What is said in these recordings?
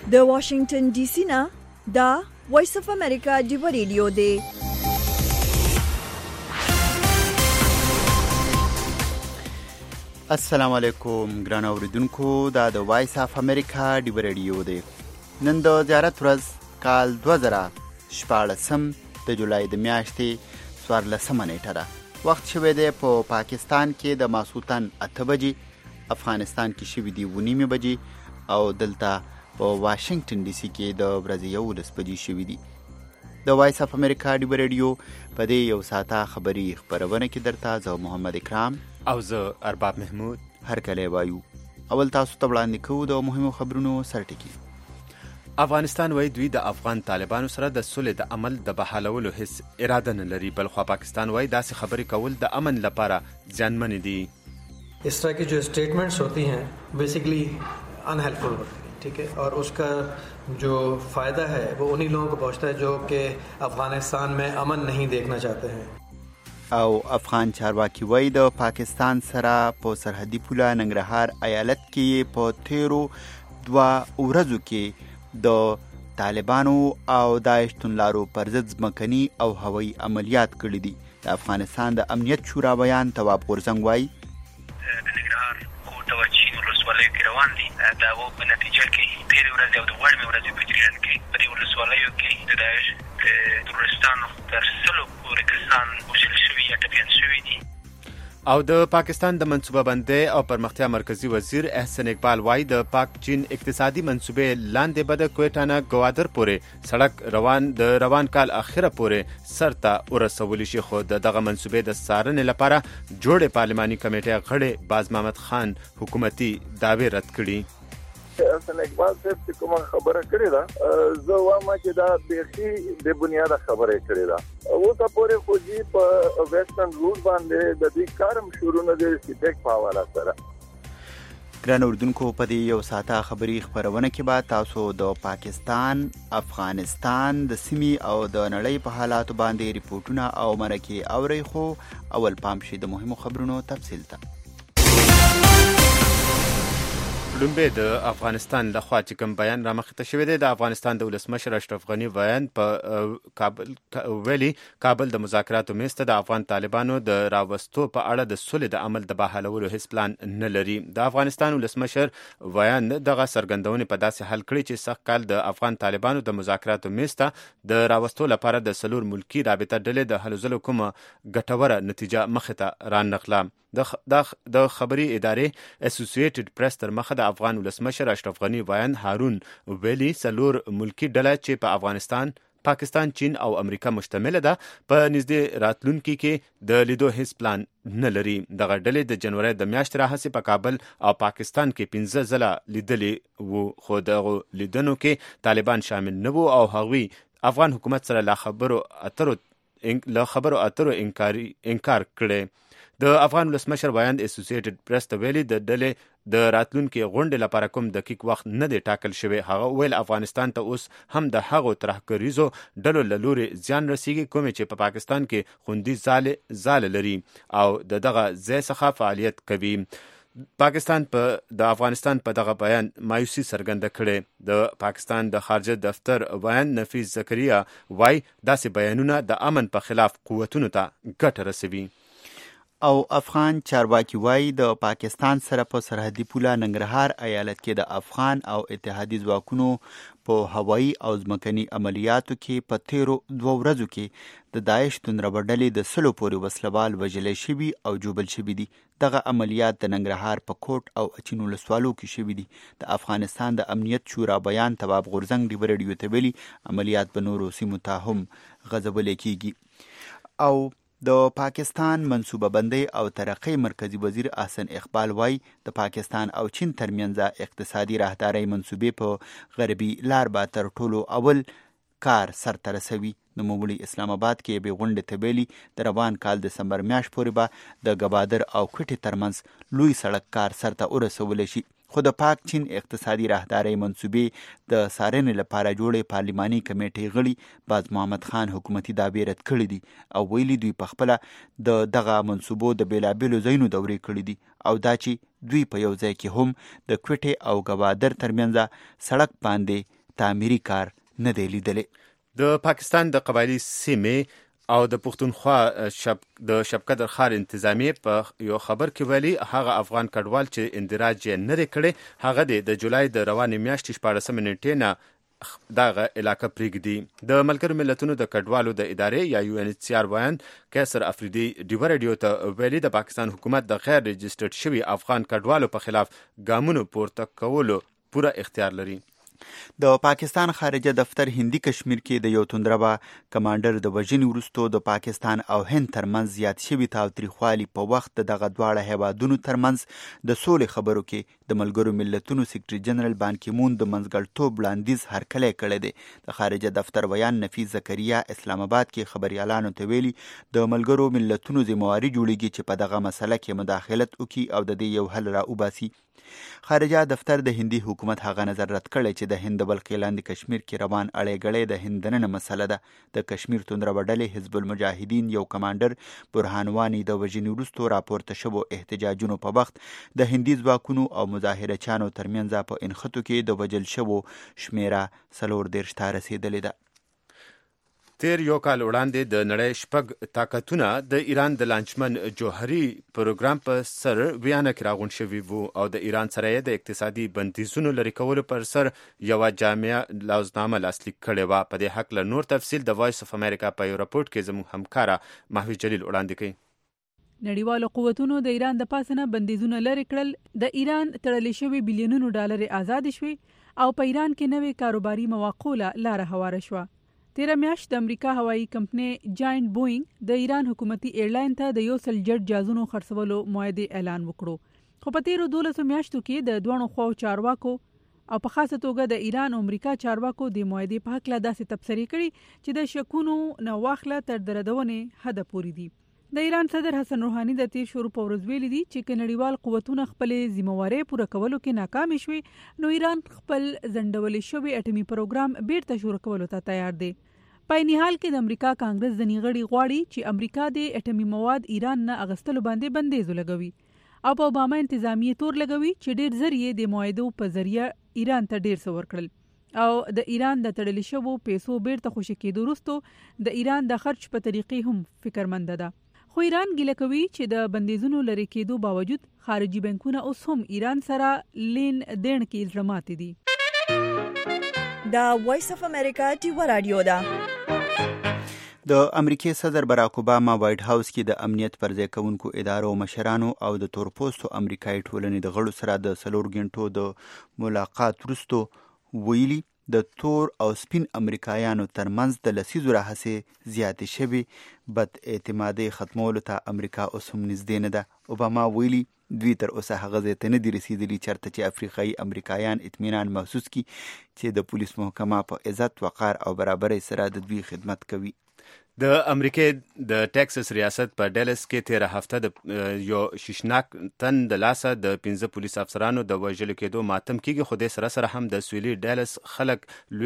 د واشنگټن ډي سي نه دا وایس اف امریکا دی ریډیو دی. السلام علیکم ګران اوریدونکو، دا د وایس اف امریکا دی ریډیو دی. نن د زیارت ورځ کال 2014 د جولای د میاشتې 14 نیټه ده. وخت شوی دی په پاکستان کې د ماسوتن 8 بجې، افغانستان کې شوی دی 9 بجې او دلته په واشنگټن ډي سي کې د ورځې 11 بجې شوی دی. د وایس اف امریکا دی ریډیو په دې یو ساعته خبری خبرونه کې درته زه محمد اکرام او زه ارباب محمود هر کله وایو. اول تاسو ته وړاندې کوو د مهمو خبرونو سرټکی. افغانستان وایي دوی د افغان طالبانو سره د صلح د عمل د بحالولو هیڅ اراده نه لري، بلخوا پاکستان وایي داسې خبرې کول د امن لپاره زیانمن دي. اس طرح کی جو اسٹیٹمنٹس ہوتی ہیں بیسیکلی انہیلپفل ہوتی ہیں، ٹھیک ہے، اور اس کا جو فائدہ ہے وہ انہی لوگوں کو پہنچتا ہے جو کہ افغانستان میں امن نہیں دیکھنا چاہتے ہیں. او افغان چارواکي وایي د پاکستان سره په سرحدي پوله ننګرهار ایالت کې په تیرو 2 ورځو کې د طالبانو او داعش توندلارو پر ضد ځمکني او هوایي عملیات کړي دي. د افغانستان د امنیت شورا بیان تواب غورځنګ وایي د ننګرهار کوټه ورچین ولسوالیو کې روان دي. د هغو په نتیجه کې تېرې ورځې او د وړمې ورځې په جریان کې په دې ولسوالیو کې د داعش د تروریستانو تر 100 پورې کسان وژل شوي یا ټپیان شوي دي. او د پاکستان د منصوبه بندۍ او پرمختیا مرکزی وزیر احسن اقبال وایي د پاک چین اقتصادي منصوبې لاندې به د کویټا نه ګوادر پورې سړک روان کال اخره پورې سرته ورسولی شي، خو دغه منصوبې د څارنې لپاره جوړې پارلماني کمیټې غړی باز محمد خان حکومتي دعوې رد کړي. احسن اقبال صاحب چې کومه خبره کړې ده، زه وایم چې دا بیخي د بنیاده خبره کړې ده. اوسه پورې خو جی په ویسټرن روټ باندې د دې کارم شروع نه دی چې په حواله سره. ګران اردوونکو، په دې یو ساعته خبری خبرونه کې به تاسو د پاکستان، افغانستان د سیمې او د نړۍ په حالاتو باندې ریپورتونه او مرکې اورئ، خو اول پام شي د مهمو خبرونو تفصیل ته. لومبه د افغانستان لخوا چې کوم بیان رامخته شوی دی، د افغانستان د ولسمشر اشرف غنی بیان په کابل د مذاکراتو میز ته د افغان طالبانو د راوستو په اړه د صلح د عمل د بحالولو هیڅ پلان نه لري. د افغانستان ولسمشر بیان دغه څرګندونې په داسې حال کړي چې سږ کال د افغان طالبانو د مذاکراتو میز ته د راوستو لپاره د 4 ملکي رابطه ډلې د هلو ځلو کومه ګټوره نتیجه مخې ته رانغله. د خبري ادارې اسوسییټډ پریس تر مخه د افغان ولسمشر اشرف غنی بیان هارون ویلی 4 ملکی ډله چې په افغانستان، پاکستان، چین او امریکا مشتمل ده په نږدې راتلونکي کې د لیدو هیڅ پلان نه لري. دغه ډلې د جنوري د میاشتې راهیسې په کابل او پاکستان کې 15 ځله لیدلې وو، خو دغه لیدنو کې طالبان شامل نه وو او هغوی افغان حکومت سره له خبرو اترو انکار کړي. د افغان ولسمشر بیان د اسوسییټډ پریس ته ویلي د ډلې د راتلونکي غونډې لپاره کوم دقیق وخت نه دی ټاکل شوی. هغه ویل افغانستان ته اوس هم د هغو ترهګریزو ډلو له لورې زیان رسیږي کومې چې په پاکستان کې خوندي ځاله لري او دغه ځای څخه فعالیت کوي. پاکستان د افغانستان په دغه بیان مایوسي څرګنده کړې. د پاکستان د خارجه دفتر بیان نفیس زکریا وای داسې بیانونه د امن په خلاف قوتونو ته ګټه رسوي. او افغان چارواکي وایي د پاکستان سره په سرحدي پوله ننګرهار ایالت کې د افغان او اتحادي ځواکونو په هوایي او ځمکني عملیاتو کې په تیرو 2 ورځو کې د داعش توندربه ډلې د 100 پورې وسلوال وژلي شوي او جوبل شوي دي. دغه عملیات د ننګرهار په کوټ او اچین ولسوالو کې شوي دي. د افغانستان د امنیت شورا بیان تواب غورځنګ دی ریډیو ته ویلي عملیات په نورو سیمو ته هم غځولې کیږي. او د پاکستان منصوبه بندۍ او ترقۍ مرکزی وزیر احسن اقبال وایي د پاکستان او چین ترمنځ اقتصادي راهدارۍ منصوبې په غربي لار به تر ټولو اول کار سرته رسوي. نوموړي اسلام آباد کې به غونډې ته ویلي د روان کال دسمبر میاشت پورې به د ګبادر او کوټې ترمنځ لوی سړک کار سرته ورسولی شي. خو د پاک چین اقتصادي راهدارۍ منصوبې د څارنې لپاره جوړې پارلماني کمیټې غړي باز محمد خان حکومتي دعوې رد کړي دي او ویلي دوی په خپله د دغه منصوبو د بېلابېلو ځایونو دورې کړي دي او دا چې دوی په یو ځای کې هم د کوټې او ګوادر ترمنځ سړک باندې تعمیري کار نه دی لیدلی. د پاکستان د قبایلی سیمې او د پښتونخوا د شبکدر ښار انتظامیه په یو خبر کې ویلي هغه افغان کډوال چې اندراج یې نه دی کړی هغه د جولای د روانې میاشتې 14 نیټې نه دغه علاقه پرېږدي. د ملګرو ملتونو د کډوالو د ادارې یا UNHCR وایان کیسر افریدي ډیوه رادیو ته ویلي د پاکستان حکومت د غیر رجسټرډ شوي افغان کډوالو په خلاف ګامونو پورته کولو پوره اختیار لري. د پاکستان خارجه دفتر هندي کشمیر کې د یو توندربه کمانډر د وژنې وروسته د پاکستان او هند ترمنځ زیات شوي تاوتریخوالي په وخت د دغه دواړه هیوادونو ترمنځ د سولې خبرو کې د ملګرو ملتونو سیکرټري جنرال بان کی مون د منځګړیتوب وړاندیز هرکلی کړی دی. د خارجه دفتر ویان نفیس زکریا اسلام آباد کې خبريالانو ته ویلي د ملګرو ملتونو ذمہواري جوړیږي چې په دغه مسله کې مداخلت وکړي او د دې یو حل را وباسي. خارجه دفتر د هندي حکومت هغه نظر رد کړی چې د هند بلخ لاندې کشمیر کې روان اړیګړی د هند دننه مسله ده. د کشمیر توندربه ډلې حزب المجاهدین یو کمانډر برهان وانی د وژنې وروسته راپورته شوو احتجاجونو په وخت د هندي ځواکونو او مظاهره چانو ترمنځ په انخطو کې د وژل شوو شمیره 40 ته رسیدلې ده. تیر یو کال وړاندې د نړۍ شپږ طاقتونه د ایران د لانچمن جوهري پروګرام په سر ویانا کې راغونډ شوي وو او د ایران سره یې د اقتصادي بندیزونو لرې کولو پر سر یوه جامع لوزنامه لاسلیک کړې وه. په دې هکله نور تفصیل د وایس اف امریکا په یو راپورټ کې زموږ همکاره محوی جلیل وړاندې کوي. نړیوالو قوتونو د ایران د پاسنه بندیزونه لرې کړل، د ایران تړلې شوي بلیونونو ډالر آزاد شوي او په ایران کې نوې کاروباري مواقع لاره هواره شوه. تیره میاشت د امریکا هوایي کمپنۍ جاینټ بوینګ د ایران حکومتي ایرلاین ته د 100 جټ جازونو خرڅولو موعده اعلان وکړو. خو په تیرو 12 میاشتو کې د دوه خواو چارواکو او په خاصه توګه د ایران او امریکا چارواکو د موعده په حق لا داسې تبصرې کړي چې د شکونو نه واخله تر دردونې حد پورې دي. د ایران صدر حسن روحاني د تیر شروع په ورځ ویلي دي چې نړیوال قوتونه خپل ذمہواري پوره کولو کې ناکام شوي نو ایران خپل ځنډول شوی اټومي پروګرام بیرته شروع کولو ته تیار دی. په عین حال کې د امریکا کانګرس ځینې غړي غواړي چې امریکا د اټومي مواد ایران نه اغستلو باندې بندیز ولګوي او په اوباما انتظامیه تور لګوي چې ډیر ذریعہ د معاهدو په ذریعہ ایران ته ډیر څه ورکړل او د ایران د تړل شوو پیسو بیرته خوشی کېدو وروسته د ایران د خرج په طریقې هم فکرمند ده. خو ایران ګیله کوي چې د بندیزونو لرې کېدو باوجود خارجي بانکونه اوس هم ایران سره لین دین کې الزامات دي. دا وایس اف امریکا ډیوه رادیو ده. د امریکای صدر براک اوباما وایټ هاوس کې د امنیت پر ځای کوونکو ادارو مشرانو او د تورپوستو امریکایي ټولنې د غړو سره د 4 غنټو د ملاقات وروسته ویلي د تور او سپین امریکایانو ترمنځ د لسیزو راهیسې زیاتې شوې بد اعتمادۍ ختمولو ته امریکا اوس هم نږدې نه ده. اوباما ویلي دوی تر اوسه هغه ځای ته نه دي رسیدلي چېرته چې افریقایي امریکایان اطمینان محسوس کړي چې د پولیس محکمه په عزت، وقار او برابرۍ سره د دوی خدمت کوي. د امریکای د ټکساس ریاست په ډلس کې تیره هفته د یو ششناک تن د لاسه د 15 پولیس افسرانو د وژل کېدو ماتم کېږي. خو د سره هم د سویلي ډلس خلک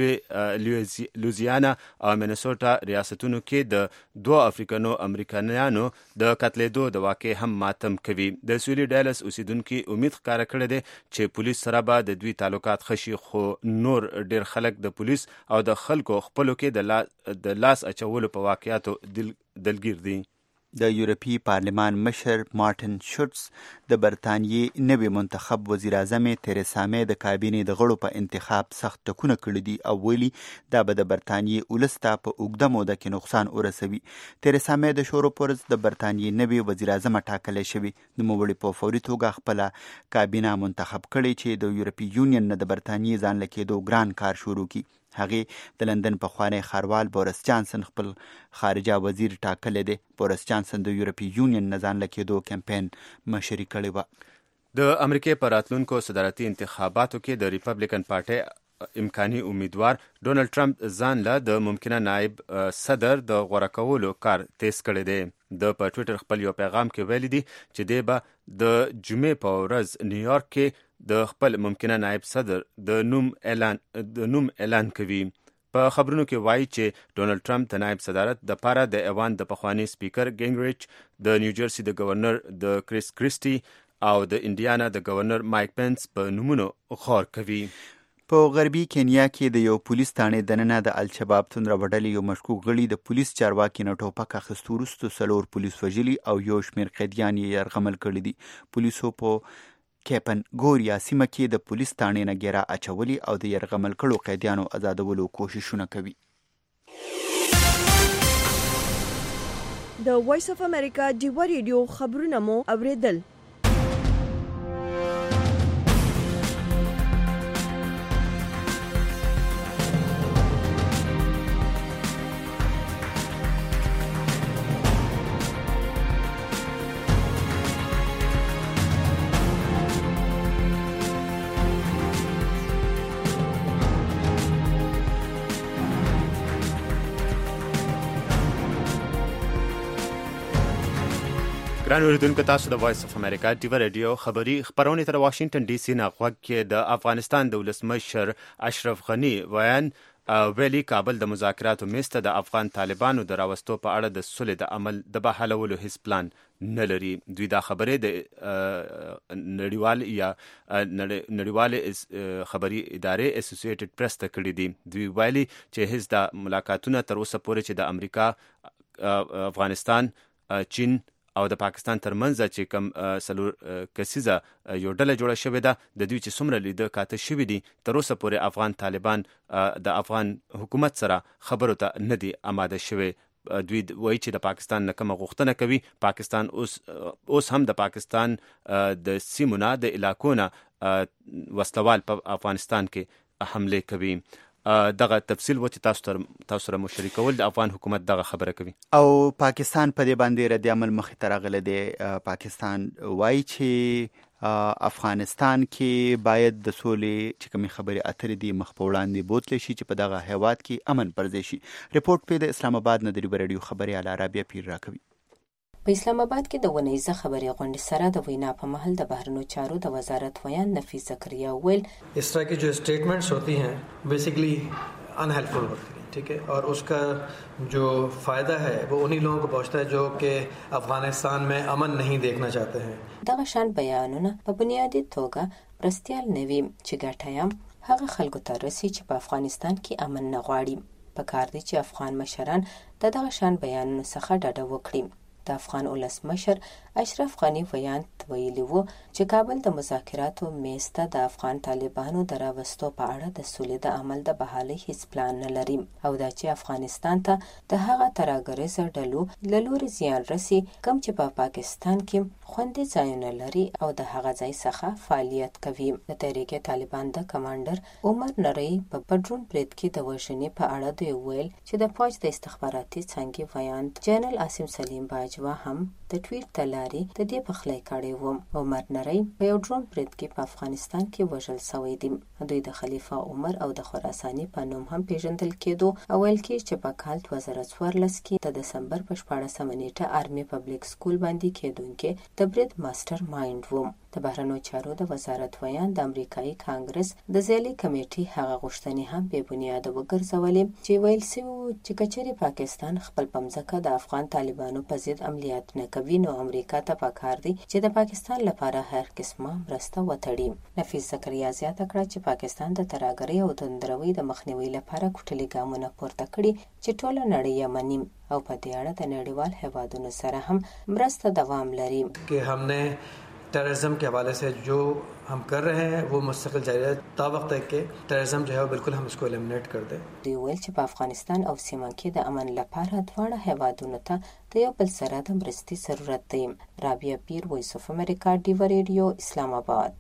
لوزیانا او مینیسوټا ریاستونو کې د 2 افریقانو امریکایانو د قتلېدو د واقع هم ماتم کوي. د سویلي ډلس اوسیدونکو امید ښکاره کړې ده چې پولیس سره به د دوی تعلقات خشي، خو نور ډیر خلک د پولیس او د خلکو خپلو کې د لاس اچولو په واقعاتو دلګیر دي. د یورپی پارلمان مشر مارټن شولټس د برتانیې نوی منتخب وزیر اعظم تریسا مې د کابینې د غړو په انتخاب سخت ټکونه کړي دي او ویلي دا به د برتانیې ولس ته په اوږده موده کې نقصان ورسوي. تریسا مې د شورو پرز د برتانیې نوی وزیر اعظم ټاکلی شوی. نوموړي په فوري توګه خپله کابینه منتخب کړي چې د یورپی یونین نه د برتانیې ځان لکېدو ګران کار شروع کړي. هغې د لندن پخوانی ښاروال بوریس جانسن خپل خارجه وزیر ټاکلی دی. بوریس جانسن د یورپی یونین نه ځان لکېدو کمپین مشري کړې وه. د امریکای په راتلونکو صدارتي انتخاباتو کې د ریپبلیکن پارټۍ امکاني امیدوار ډونالډ ټرمپ ځان له د ممکنه نائب صدر د غوره کولو کار تیز کړی دی. د په ټویټر خپل یو پیغام کې ویلي دي چې دی به د جمعې په ورځ نیویارک کې د خپل ممکنه نائب صدر د نوم اعلان کوي. په خبرونو کې وایي چې ډونالډ ټرمپ د نائب صدارت د پاره د ایوان د پخوانی سپیکر ګینګریچ، د نیوجرسي د گورنر د کریس کریسټي او د انډیانا د گورنر مایک پنس په نومونو غور کوي. په غربي کینیا کې د یو پولیس تانې دننه د الشباب توندره ډلې یو مشکوک غړي د پولیس چارواکي نه ټوپک اخیستو وروسته 4 پولیس وژلي او یو شمېر قیدیان یې یرغمل کړي دي. پولیسو په کیپن ګوریا سیمه کې د پولیس تانې نه ګیرا اچولي او د یرغمل کړو قیدیانو آزادولو کوششونه کوي. د وایس اف امریکا ډیوا ریډیو خبرونه مو اوریدل. ګران اوریدونکو، تاسو د وایس اف امریکا ډیوا ریډیو خبری خبرونه تر واشنگټن ډي سي نه غوږ کې د افغانستان د ولسمشر اشرف غنی ویلي کابل د مذاکراتو میز ته د افغان طالبانو د راوستو په اړه د صلح د عمل د بحالولو هیڅ پلان نه لري. دوی دا خبرې د نړیوال خبري ادارې اسوسییټډ پریس ته کړې دي. دوی ویلي چې هیڅ د ملاقاتونه تر اوسه پورې چې د امریکا، افغانستان، چین او د پاکستان ترمنځ چې کوم سلور کسیزه یو ډله جوړه شوې ده، د دوی چې څومره لیده کاته شوي دي، تر اوسه پورې افغان طالبان د افغان حکومت سره خبرو ته نه دي آماده شوي. دوی وایي چې د پاکستان نه کومه غوښتنه کوي. پاکستان اوس هم د پاکستان د سیمو نه د علاقو نه وسلوال په افغانستان کې حمله کوي. دغه تفصیل و چې تاسو سره مو شریکول د افغان حکومت دغه خبره کوي او پاکستان په دې باندې رد عمل مخې ته راغلی دی. پاکستان وایي چې افغانستان کې باید د سولې چې کومې خبرې اترې دي مخ په وړاندې بوتلی شي چې په دغه هیواد کې امن پرځای شي. رپورټ په د اسلام آباد نه د ډیوا ریډیو خبریال رابعه پیر راکوي. په اسلام آباد کې د ونیزه خبري غونډې سره د وینا په محل د بهرنیو چارو د وزارت ویان نفیس زکریا ویل इस तरह की जो स्टेटमेंट्स होती हैं बेसिकली अनहेल्पफुल होती हैं, ठीक है, और उसका जो फ़ायदा है वो उन्हीं लोगों को पहुंचता है जो कि अफगानिस्तान में अमन नहीं देखना चाहते हैं. دغه شان بیانونه په بنیادی توګه پرستیال نوي چې ګټایم هغه خلکو ته رسي چې په افغانستان کې امن نه غواړي. په کار دي چې افغان مشران دغه شان بیانونو څخه ډډه وکړي. د افغان ولسمشر اشرف غنی ویان ویلي وو چې کابل د مذاکراتو میز ته د افغان طالبانو د راوستو په اړه د سولې د عمل د بحالۍ هیڅ پلان نه لري او دا چې افغانستان ته د هغه ترهګریزو ډلو له لوري زیان رسي کوم چې په پاکستان کې خوندي ځایونه لري او د هغه ځای څخه فعالیت کوي. د تحریک طالبان د کمانډر عمر نری په پډرون برید کې د وژنې په اړه دوی ویل چې د فوج د استخباراتي څانګې ویان جنرال عاصم سلیم باجوا هم د ټویټ تلاري د دې پخلی کړی و. عمر نری په یو ډرون برید کې په افغانستان کې وژل شوی دی. دوی د خلیفه عمر او د خراساني په نوم هم پیژندل کېدو او ویل کې چې په کال 2014 کې د دسمبر په 14 نیټه آرمي پبلک سکول باندې کېدونکې د برید ماستر مایند و. د بهرنیو چارو د وزارت ویان د امریکایي کانګرس د ځایي کمیټې هغه غوښتنې هم بې بنیاده وګرځولې چې ویل شوي چې کچېرې پاکستان خپل په مځکه د افغان طالبانو په ضد عملیات نه کوي نو امریکا ته پکار دی چې د پاکستان لپاره هر قسمه مرسته وتړي. نفیس زکریا زیاته کړه چې پاکستان د ترهګرۍ او توندروۍ د مخنیوي لپاره کوټلي ګامونه پورته کړي چې ټوله نړۍ یې مني او په دې اړه د نړیوال هیوادونو سره هم مرسته دوام لري. कि हमने टेररिज्म के हवाले से जो हम कर रहे हैं वो मुस्तकिल जारी है ता वक्त तक कि टेररिज्म जो है बिल्कुल हम इसको एलिमिनेट कर दें. دوی ویل چې په افغانستان او سیمه کې د امن لپاره دواړه هیوادونو ته د یو بل سره د مرستې ضرورت دی. رابعه پیر، وایس اف امریکا، ډیوا ریډیو، اسلام آباد.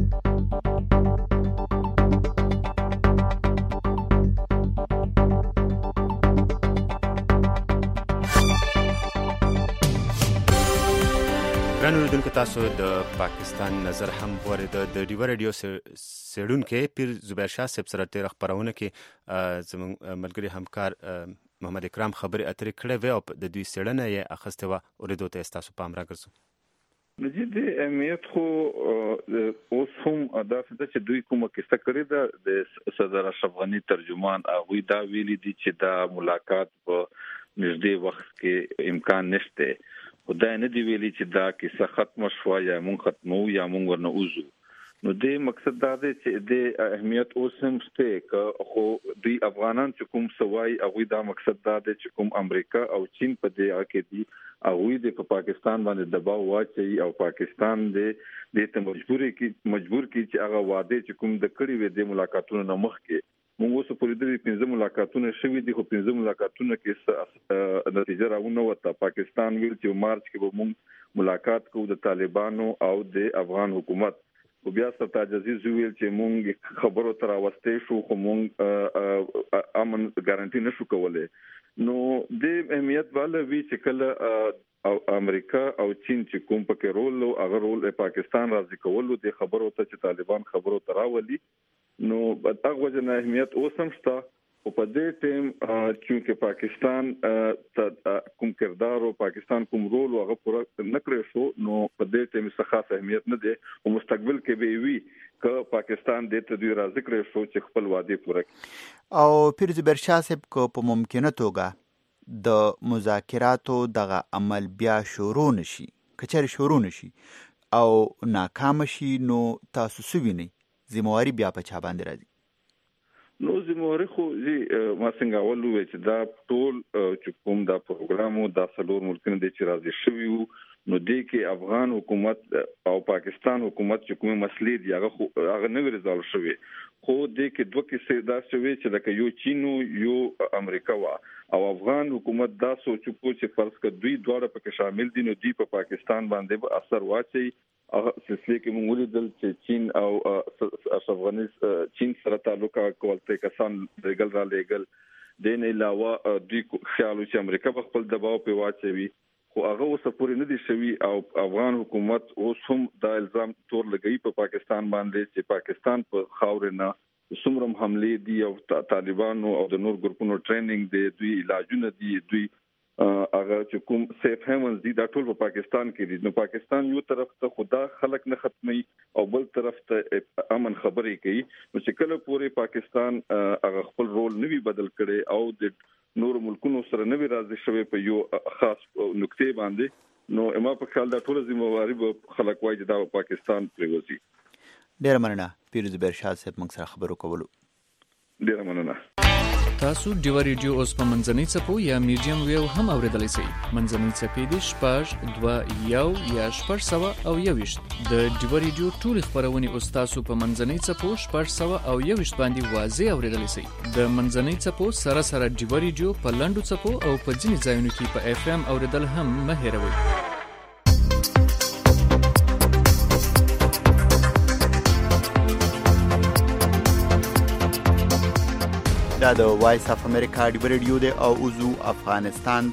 ګران اوریدونکو، تاسو د پاکستان نظر هم ورید د ډیوا ریډیو سیډونکو پیر زبیر شاه صاحب سره تیر خبرونه کې زموږ ملګری همکار محمد اکرام خبرې اترې کړې وې او د دوی سیړنه یې اخیستې وه. اوریدو ته تاسو پام راګرځو. نجیب د امنیت خو اوس هم داسې ده چې دوی کومه کیسه کړې ده. د صدر اشرف غني ترجمان هغوی دا ویلي دي چې دا ملاقات په نږدې وخت کې امکان نشته. خدای نه دی ویلي چې دا کیسه ختمه شوه یا مونږ ختمو یا مونږ ورنه وځو. نو د مقصد دا دی چې د اهمیت اوس هم شته که خو د افغانان چې کوم سوای هغه دا مقصد دا دی چې کوم امریکا او چین په دې کې دي هغه د پاکستان باندې دباو واچي او پاکستان د ته مجبور کی چې هغه وعده چې کوم د کړي وي د ملاقاتونو نه مخکې موږ اوس په دې 15 ملاقاتونه شوي دي خو 15 ملاقاتونه کې نتیجه راونه وته پاکستان ویل چې مارچ کې به موږ ملاقات کوو د طالبانو او د افغان حکومت او بیا ستاسو عزیز ویل چې موږ خبرو تر واستې شو خو موږ امن ګارانټي نشو کولای نو د اهمیت والا وی چې کله امریکا او چین چې کوم پکې رول او هغه رول پاکستان راځي کولو د خبرو ته چې طالبان خبرو تراولي نو هغه وجه اهمیت اوسم شته او په دې ټیم چې پاکستان کوم کردار او پاکستان کوم رول هغه پوره نکړي شو نو په دې ټیم څخه خاص اهمیت نه دی او مستقبل کې به وي ک پاکستان د ته دوی راځي کړی شو چې خپل وعده پوره کړي او پیرز برشاه صاحب کو په ممکنه توګه د مذاکراتو دغه عمل بیا شروع نشي کچېر شروع نشي او ناکام شي نو تاسو سویني ذمہواری بیا په چا باندې راځي نو ذمہواری خو ما څنګه ولوي چې دا ټول چې کوم دا پروګرامو دا څلور ملکونه د چې راځي شوی نو د کې افغان حکومت او پاکستان حکومت چې کومه مسلې دی هغه نه ریزالو شوی خو د کې دوه کې دا شوی چې لکه یو چین یو امریکا وا او افغان حکومت دا سوچ کو چې فرض ک دوی دواړه پکې شامل دي نو دی په پاکستان باندې به اثر واچي هغه سلسله کې موږ ولیدل چې چین او افغانستان چین سره تعلق کولته کسان لګل را لګل د نه علاوه دوی خیال چې امریکا په خپل دباو په واچوي خو هغه اوس پورې نه دي شوی او افغان حکومت اوس هم دا الزام تور لګي په پاکستان باندې چې پاکستان په خاور نه سمرم حمله دي او طالبانو او د نور ګروپونو ټریننګ دي دوی علاجونه دي دوی هغه چې کوم سیف هیمنز دي دا ټول په پاکستان کې دي نو پاکستان یو طرف ته خدا خلق نه ختمي او بل طرف ته امن خبرې کوي نو چې کله پورې پاکستان هغه خپل رول نوي بدل کړي او د نور ملکونو سره نوي راځي شوی په یو خاص نقطې باندې نو اما په خیال دا ټول ذمہواری به خلک وایي دا پاکستان پریوزي ډیر مننه پیروز برشاه صاحب موږ سره خبرو کولو ډیر مننه تاسو ډیو ریډیو اوس په منځنۍ څپو یا میډیم ویو هم اوریدلای شئ منځنۍ څپې د شپږ 2 یو یا 621 د ډیو ریډیو ټول خبرونه اوس تاسو په منځنۍ څپو 621 باندې واضح اوریدلای شئ د منځنۍ څپو سره سره ډیو ریډیو په لاندو څپو او په ځینې ځایونو کې په اف ام اوریدل هم مه هیروئ دا د وایس اف امریکا ډیو ریډیو دی او اوزو افغانستان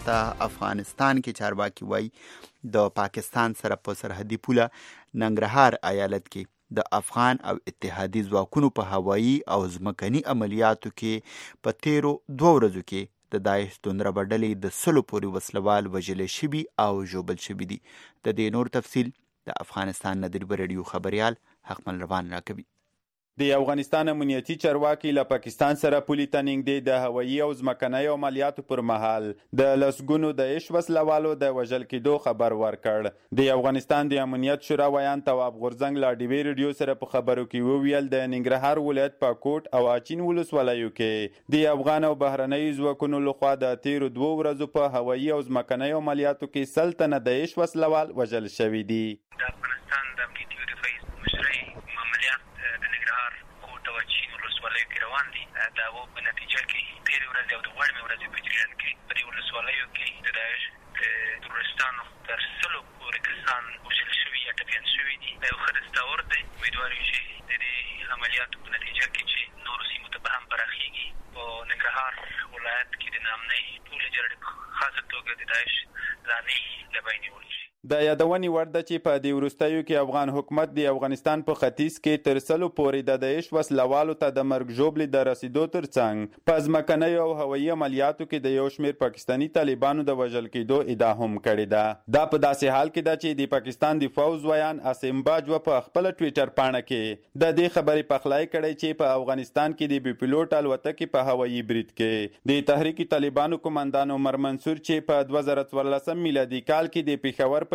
کې چارواکي وای د پاکستان سره په سرحدي پوله ننګرهار ایالت کې د افغان او اتحادي ځواکونو په هوایي او ځمکني عملیاتو کې په تیرو 2 ورځو کې د داعش توندربډلې د 100 پورې وسلوال وژل شوي او ژوبل شوي دي د دې نور تفصیل د افغانستان د ډیو ریډیو خبريال حقمل روان راکوي د افغانستان امنیتي چارواکي له پاکستان سره پولي تنګ دي د هوایي او ځمکني عملیاتو پر مهال د لسګونو د عیش وسلوالو د وژل کېدو خبر ورکړ د افغانستان د امنیت شورا ویان تواب غورزنګ لا ډیوی ریډیو سره په خبرو کې وویل د ننګرهار ولایت په کوټ او اچین ولسوالیو کې د افغان او بهرنۍ ځواکونو لخوا د تیرو 2 ورځو په هوایي او ځمکني عملیاتو کې سلطنه د عیش وسلوال وژل شوی دي د افغانستان د امنیتي ریفایز مشري عملیات د ننګرهار کوټ او اچین ولسوالیو کې روان دي دا و په نتیجه کې ډېر ورځې او د وړمې ورځې په جریان کې په دې ولسوالیو کې د داعش د تروریستانو تر 100 پورې کسان وژل شوي یا ټپیان شوي دي دا یو ښه دستاورد دی امیدوار یو چې د دې عملیاتو په نتیجه کې چې نورو سیمو ته به هم پراخیږي په ننګرهار ولایت کې د نامنۍ ټولې جګړې په خاصه توګه د داعش ځانۍ له بین نیول شي د یادونې وړ ده چې په دې وروستیو کې افغان حکومت د افغانستان په ختیځ کې تر 100 پورې د داعش وسلوالو ته د مرګ ژوبلې د رسیدو ترڅنګ په ځمکنۍ او هوایي عملیاتو کې د یو شمېر پاکستاني طالبانو د وژل کېدو ادعا هم کړې ده دا په داسې حال کې ده چې د پاکستان د فوز ویان اسیم باجوه په خپل ټویټر پاڼه کې د دې خبرې پخلای کړی چې په افغانستان کې د بي پيلوټ الوتکې په هوایي برید کې د تحریک طالبانو کمانډان عمر منصور چې په 2014 میلادي کال کې د پېښور په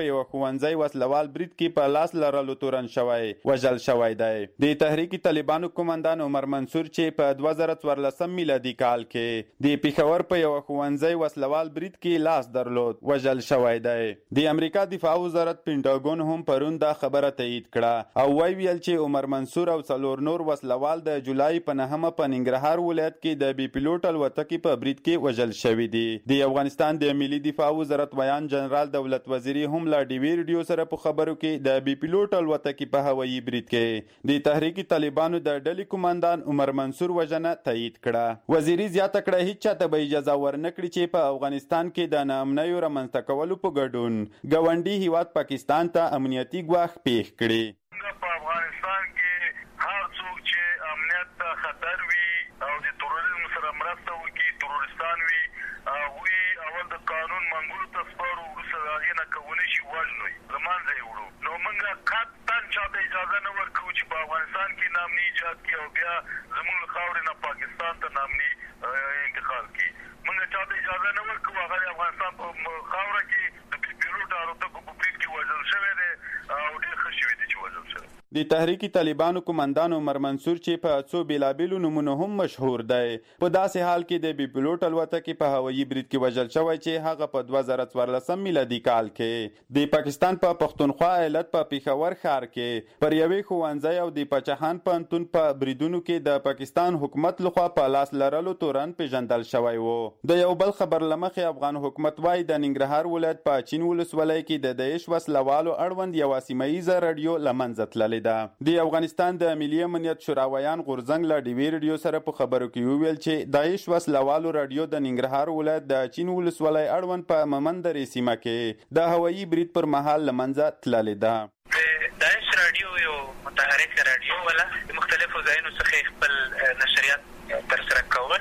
په یو ښوونځي وسلوال برید کې په لاس لرلو تورن شوی وژل شوی دی. د تحریک طالبانو قومندان عمر منصور چې په 2014 میلادي کال کې د پیښور په یو ښوونځي وسلوال برید کې لاس درلود وژل شوی دی. د امریکا دفاع وزارت پینټاګون هم پرون دا خبره تایید کړه او ویل چې عمر منصور او څلور نور وسلوال د جولای په 9 په ننګرهار ولایت کې د بي پیلوټ الوتکې په برید کې وژل شوی دي. د افغانستان د ملي دفاع وزارت ویان جنرال دولت وزیری هم لا ډي وی ریډیو سره په خبرو کې د بي پیلوټ الوتکې په هوایي برید کې د تحریک طالبانو د ډلې کمانډان عمر منصور وژنه تایید کړه. وزیری زیاته کړه هیڅ چاته به اجازه ورنکړي چې په افغانستان کې د ناامنۍ رامنځته کولو په ګډون ګاونډي هیواد پاکستان ته امنیتي ګواښ پیښ کړي. په افغانستان کې هر څوک چې امنیت ته خطر وي او د تروریزم سره مرسته وکړي، تروریستان وي، هغوی اول د قانون منګولو ته سپارو، وروسته د هغې نه کولی شي وژنو، له منځه یې وړو. نو موږ قطعا چاته اجازه نه ورکوو چې په افغانستان کې ناامني ایجاد کړي او بیا زموږ له خاورې نه پاکستان ته ناامني انتقال کړي. موږ چاته اجازه نه ورکوو هغه د افغانستان په خاوره کې د بي پیلوټ الوتکو په برید کې وژل شوی دی او ډېر ښه شوي دي چې وژل شوی. د تحریک طالبانو قومندان عمر منصور چې په څو بیلابیلو نومونو هم مشهور دی په داسې حال کې د بي پیلوټ الوتکې په هوایي برید کې وژل شوی چې هغه په 2014 میلادي کال کې د پاکستان په پښتونخوا ایالت په پیښور ښار کې پر یوې ښوونځي او د پاچاخان پوهنتون په بریدونو کې د پاکستان حکومت لخوا په لاس لرلو تورن پیژندل شوی و. د یو بل خبر لمخې افغان حکومت وايي د ننګرهار ولایت په چین ولسوالۍ کې د داعش وسلوالو اړوند یوه سیمه ییزه راډیو له منځه تللې ده. د افغانستان د ملي امنیت شوراویان غورځنګ له ډي وی ریډیو سره په خبرو کې وویل چې داعش وسلوالو راډیو د ننګرهار ولایت د چین ولسوالۍ اړوند په ممندرې سیمه کې د هوایي برید پر مهال له منځه تللې ده. داعش راډیو یو متحرک راډیو ولا د مختلفو ځایونو څخه خپل نشریات ترسره کول.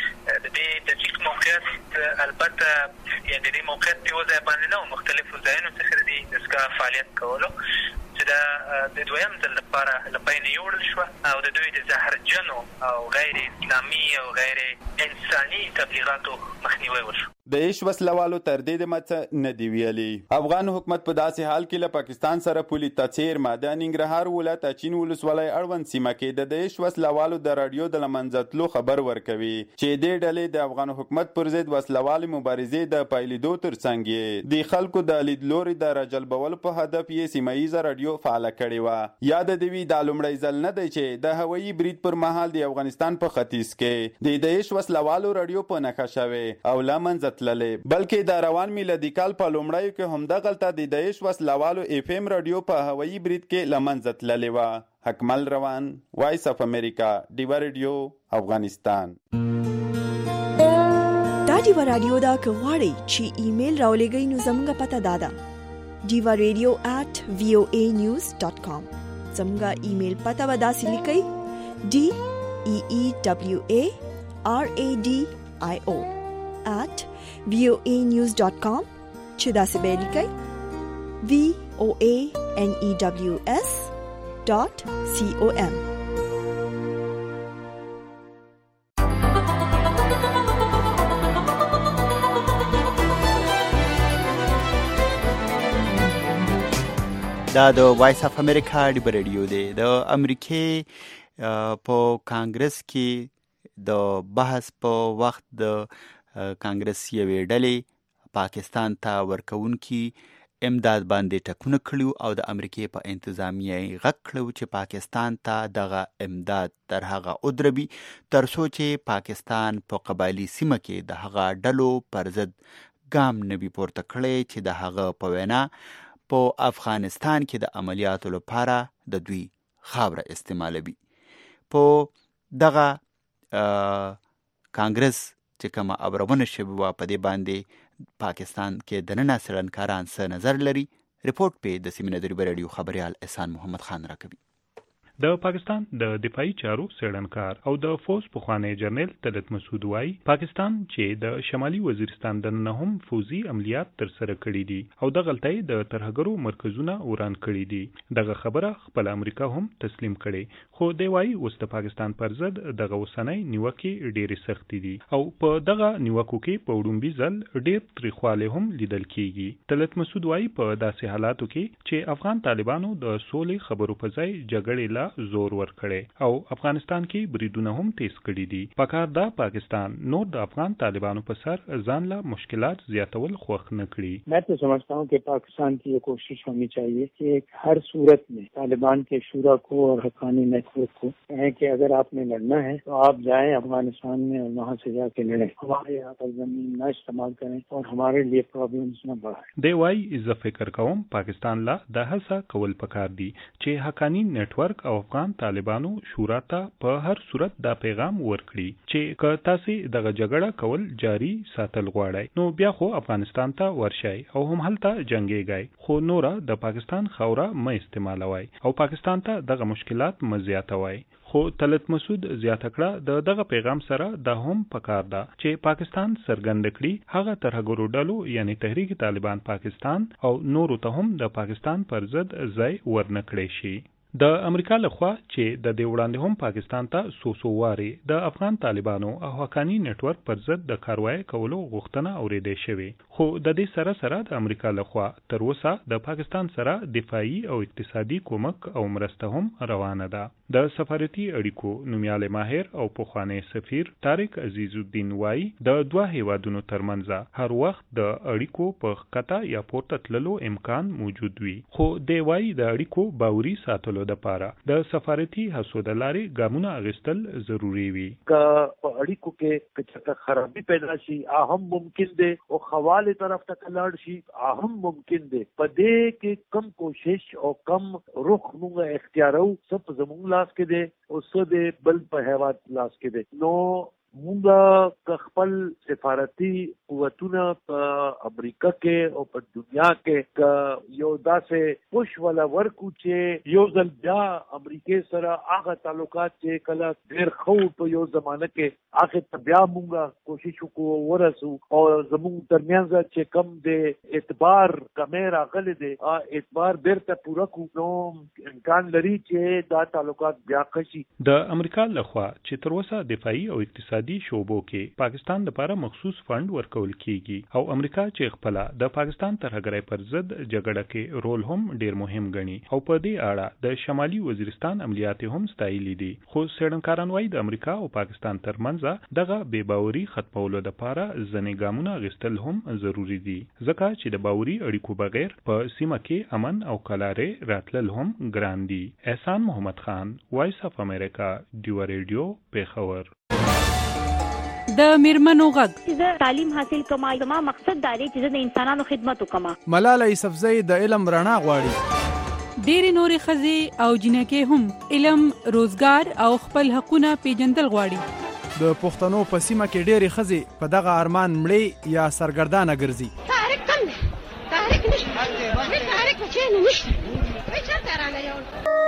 د دې دقیق موقعیت البته یا د دې موقعیت په یو ځای باندې نه، مختلفو ځایونو څخه د دې دستګاه فعالیت کولو چې دا د دویم ځل لپاره له پای نه یوړل شوه او د دوی د زهرجنو او غیر اسلامي او غیر انساني تبلیغاتو مخنیوی وشو. د داعش وسلوالو تر دې دمه څه نه دی ویلي. افغان حکومت په داسې حال کې له پاکستان سره پولي تڅیرمه د ننګرهار ولایت چین ولسوالۍ اړوند سیمه کې د داعش وسلوالو د راډیو د له منځه تلو خبر ورکوي چې دې ډلې د افغان حکومت پر ضد وسلوالې مبارزې د پایلیدو ترڅنګ یې د خلکو د لیدلوري د راجلبولو په هدف یې سیمه ییزه راډیو فعاله کړې وه. یاد دې وي دا لومړی ځل نه دی چې د هوایي برید پر مهال د افغانستان په ختیځ کې د داعش وسلوالو راډیو په نښه شوې او له منځه تللې، بلکې د روان میلادي کال په لومړیو کې همدغلته د داعش وسلوالو اف ام راډیو په هوایي برید کې له منځه تللې وه. حکمل روان، وایس اف امریکا، ډیوا ریډیو، افغانستان. دا ډیوا راډیو دا که غواړئ چې ایمیل راولېږئ نو زموږ پته دا ده diva.radio@voanews.com. زموږ ایمیل پته به داسې لیکئ DEEWARADIO@voanews.com چې داسې به لیکئ VOANEWS.com. دا د وایس اف امریکا ډیوا ریډیو دی. د امریکې په کانګرس کې د بحث په وخت د کانګرس یوې ډلې پاکستان ته ورکوونکي امداد باندې ټکونه کړي او د امریکې په انتظامیه یې غږ کړی چې پاکستان ته دغه امداد تر هغه ودروي تر څو چې پاکستان په قبایلي سیمه کې د هغه ډلو پر ضد ګام نه وي پورته کړی چې د هغه په وینا په افغانستان کې د عملیاتو لپاره د دوی خاوره استعمالوي. په دغه کانګرس چې کومه ابرونه شوې وه په دې باندې پاکستان کې دننه څېړنکاران څه نظر لري؟ رپورټ په د سیمینه د ریډیو خبریال احسان محمد خان راکوي. د پاکستان د دفاعي چارو څېړنکار او د فوز پخوانی جنرال طلعت مسعود وایي پاکستان چې د شمالي وزیرستان دننه هم فوزي عملیات ترسره کړي دي او د غلطۍ د ترهګرو مرکزونه وران کړي دي دغه خبره خپل امریکا هم تسلیم کړي خو دی وایي اوس د پاکستان پر ضد دغه اوسنۍ نیوکې ډېرې سختې دي او په دغه نیوکو کې په وړومبي ځل ډېر تریخوالی هم لیدل کیږي طلعت مسعود وایي په داسې حالاتو کې چې افغان طالبانو د سولې خبرو په ځای جګړې لا زور ورکړي او افغانستان کې بریدونه هم تیز کړي دي پکار دا پاکستان نور د افغان طالبانو په سر ځان لا مشکلات زیاتول خوښ نه کړي मैं तो समझता हूँ कि पाकिस्तान की ये कोशिश होनी चाहिए कि हर सूरत में तालिबान के शूरा को और हक्कानी नेटवर्क को कहें कि अगर आपने लड़ना है तो आप जाएं अफगानिस्तान में और वहाँ से जाके लड़ें हमारे यहाँ पर जमीन न इस्तेमाल करें और हमारे लिए प्रॉब्लम्स न बढ़ाएं دی وایي زه فکر کوم پاکستان لا د هڅه کول پکار دي چې حقانی نتورک او افغان طالبانو شورا ته په هر صورت دا پیغام ورکړي چې که تاسو دغه جګړه کول جاری ساتل غواړئ نو بیا خو افغانستان ته ورشئ او هم هلته جنگيږئ خو نوره د پاکستان خوره مې استعمالوي او پاکستان ته دغه مشکلات مزیاتوي خو طلعت مسعود زیاته کړه دغه پیغام سره دا هم پکار ده چې پاکستان څرګند کړي هغه ترهګرو ډلو یعنی تحریک طالبان پاکستان او نورو ته هم د پاکستان پر ضد ځای ورنکړي شي د امریکا لخوا چې د دې وړاندې هم پاکستان ته سوواري د افغان طالبانو او حقانی نتورک پر ضد د کاروایی کولو غوښتنه اورېدې شوې خو د دې سره سره د امریکا لخوا تر اوسه د پاکستان سره دفاعي او اقتصادي کومک او مرسته هم روانه ده د سفارتي اړیکو نومیاله ماهر او پخوانی سفیر طارق عزیز الدین وایي د دوه هیوادونو ترمنځ هر وخت د اړیکو په خطا یا پورته تللو امکان موجود وي خو دی وایي د اړیکو باوري ساتلو د پاره د سفارتي هڅو د لارې ګامونه اخیستل ضروری وي که په اړیکو کې کچته خرابي پیدا شي هم ممکن دی او خواله طرف ته لاړ شي هم ممکن دی په دې کې کم کوشش او کم رخ موږ اختیارو سب زموږ لاس کې دی او څه دی بل په هیواد لاس کې دی نو مونږ خپل سفارتي قوتونه په امریکا کې او په دنیا کې یو داسې پوش ولا ورکو چې یو ځل بیا امریکا سره هغه تعلقات چې کله ډېر خو په یو زمانه کې هغه بیا مونږ کوشش وکړو ورسو او زموږ ترمنځ چې کم د اعتبار کمیرا غلې دي اعتبار بیرته پوره کو نو امکان لري چې دا تعلقات بیا کشي د امریکا لخوا چې تر اوسه دفاعي او اقتصادي شوبو کې پاکستان لپاره مخصوص فند ورکول کیږي او امریکا چې خپل د پاکستان ترهګرۍ پر ضد جګړه کې رول هم ډیر مهم ګڼي او په دې اړه د شمالي وزیرستان عملیات هم ستایلي دي خو څېړنکاران وایي د امریکا او پاکستان ترمنځ دغه بې باوري ختمولو لپاره ځینې ګامونه اخیستل هم ضروری دي ځکه چې د باوري اړیکو بغیر په سیمه کې امن او کلارې راتلل هم ګران دي احسان محمد خان وایس اف امریکا ډیو ریډیو پیښور د میرمنو غږ چې تعلیم حاصل کما زما مقصد دا دی چې د انسانانو خدمت وکما ملاله یوسفزۍ د علم رڼا غواړي ډېری نورې ښځې او جنکې هم علم روزګار او خپل حقونه پیژندل غواړي د پښتنو په سیمه کې ډېری ښځې په دغه ارمان مړې یا سرګردانه ګرځي تاریخ کم دی تاریخ نشته تاریخ چېرې نشته چېرته راغلی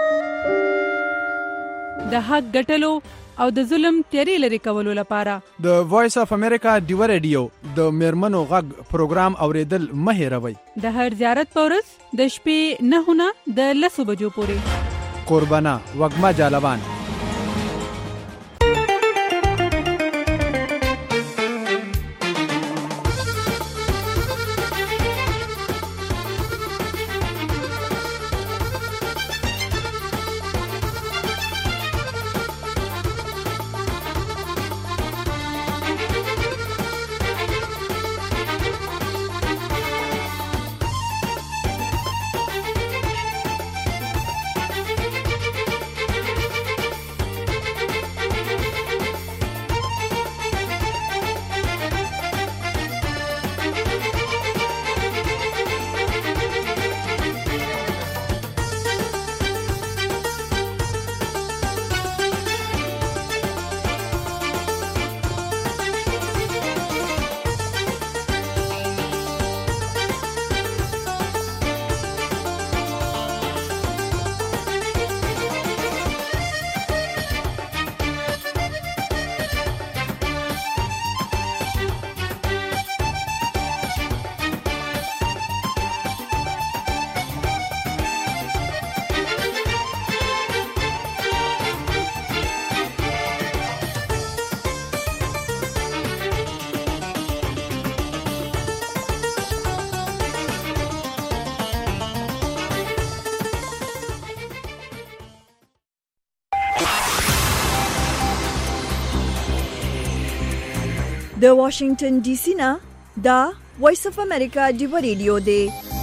د حق ګټلو او د ظلم تیارې لرې کولو لپاره د وایس اف امریکا ډیو ریډیو د میرمنو غږ پروګرام اوریدل مه هېروئ د هر زیارت په ورځ د شپې 9 نه د 10 بجو پورې قربانه وږمه جالبان د واشنگټن ډي سي نه دا وایس اف امریکا ډیو ریډیو دی.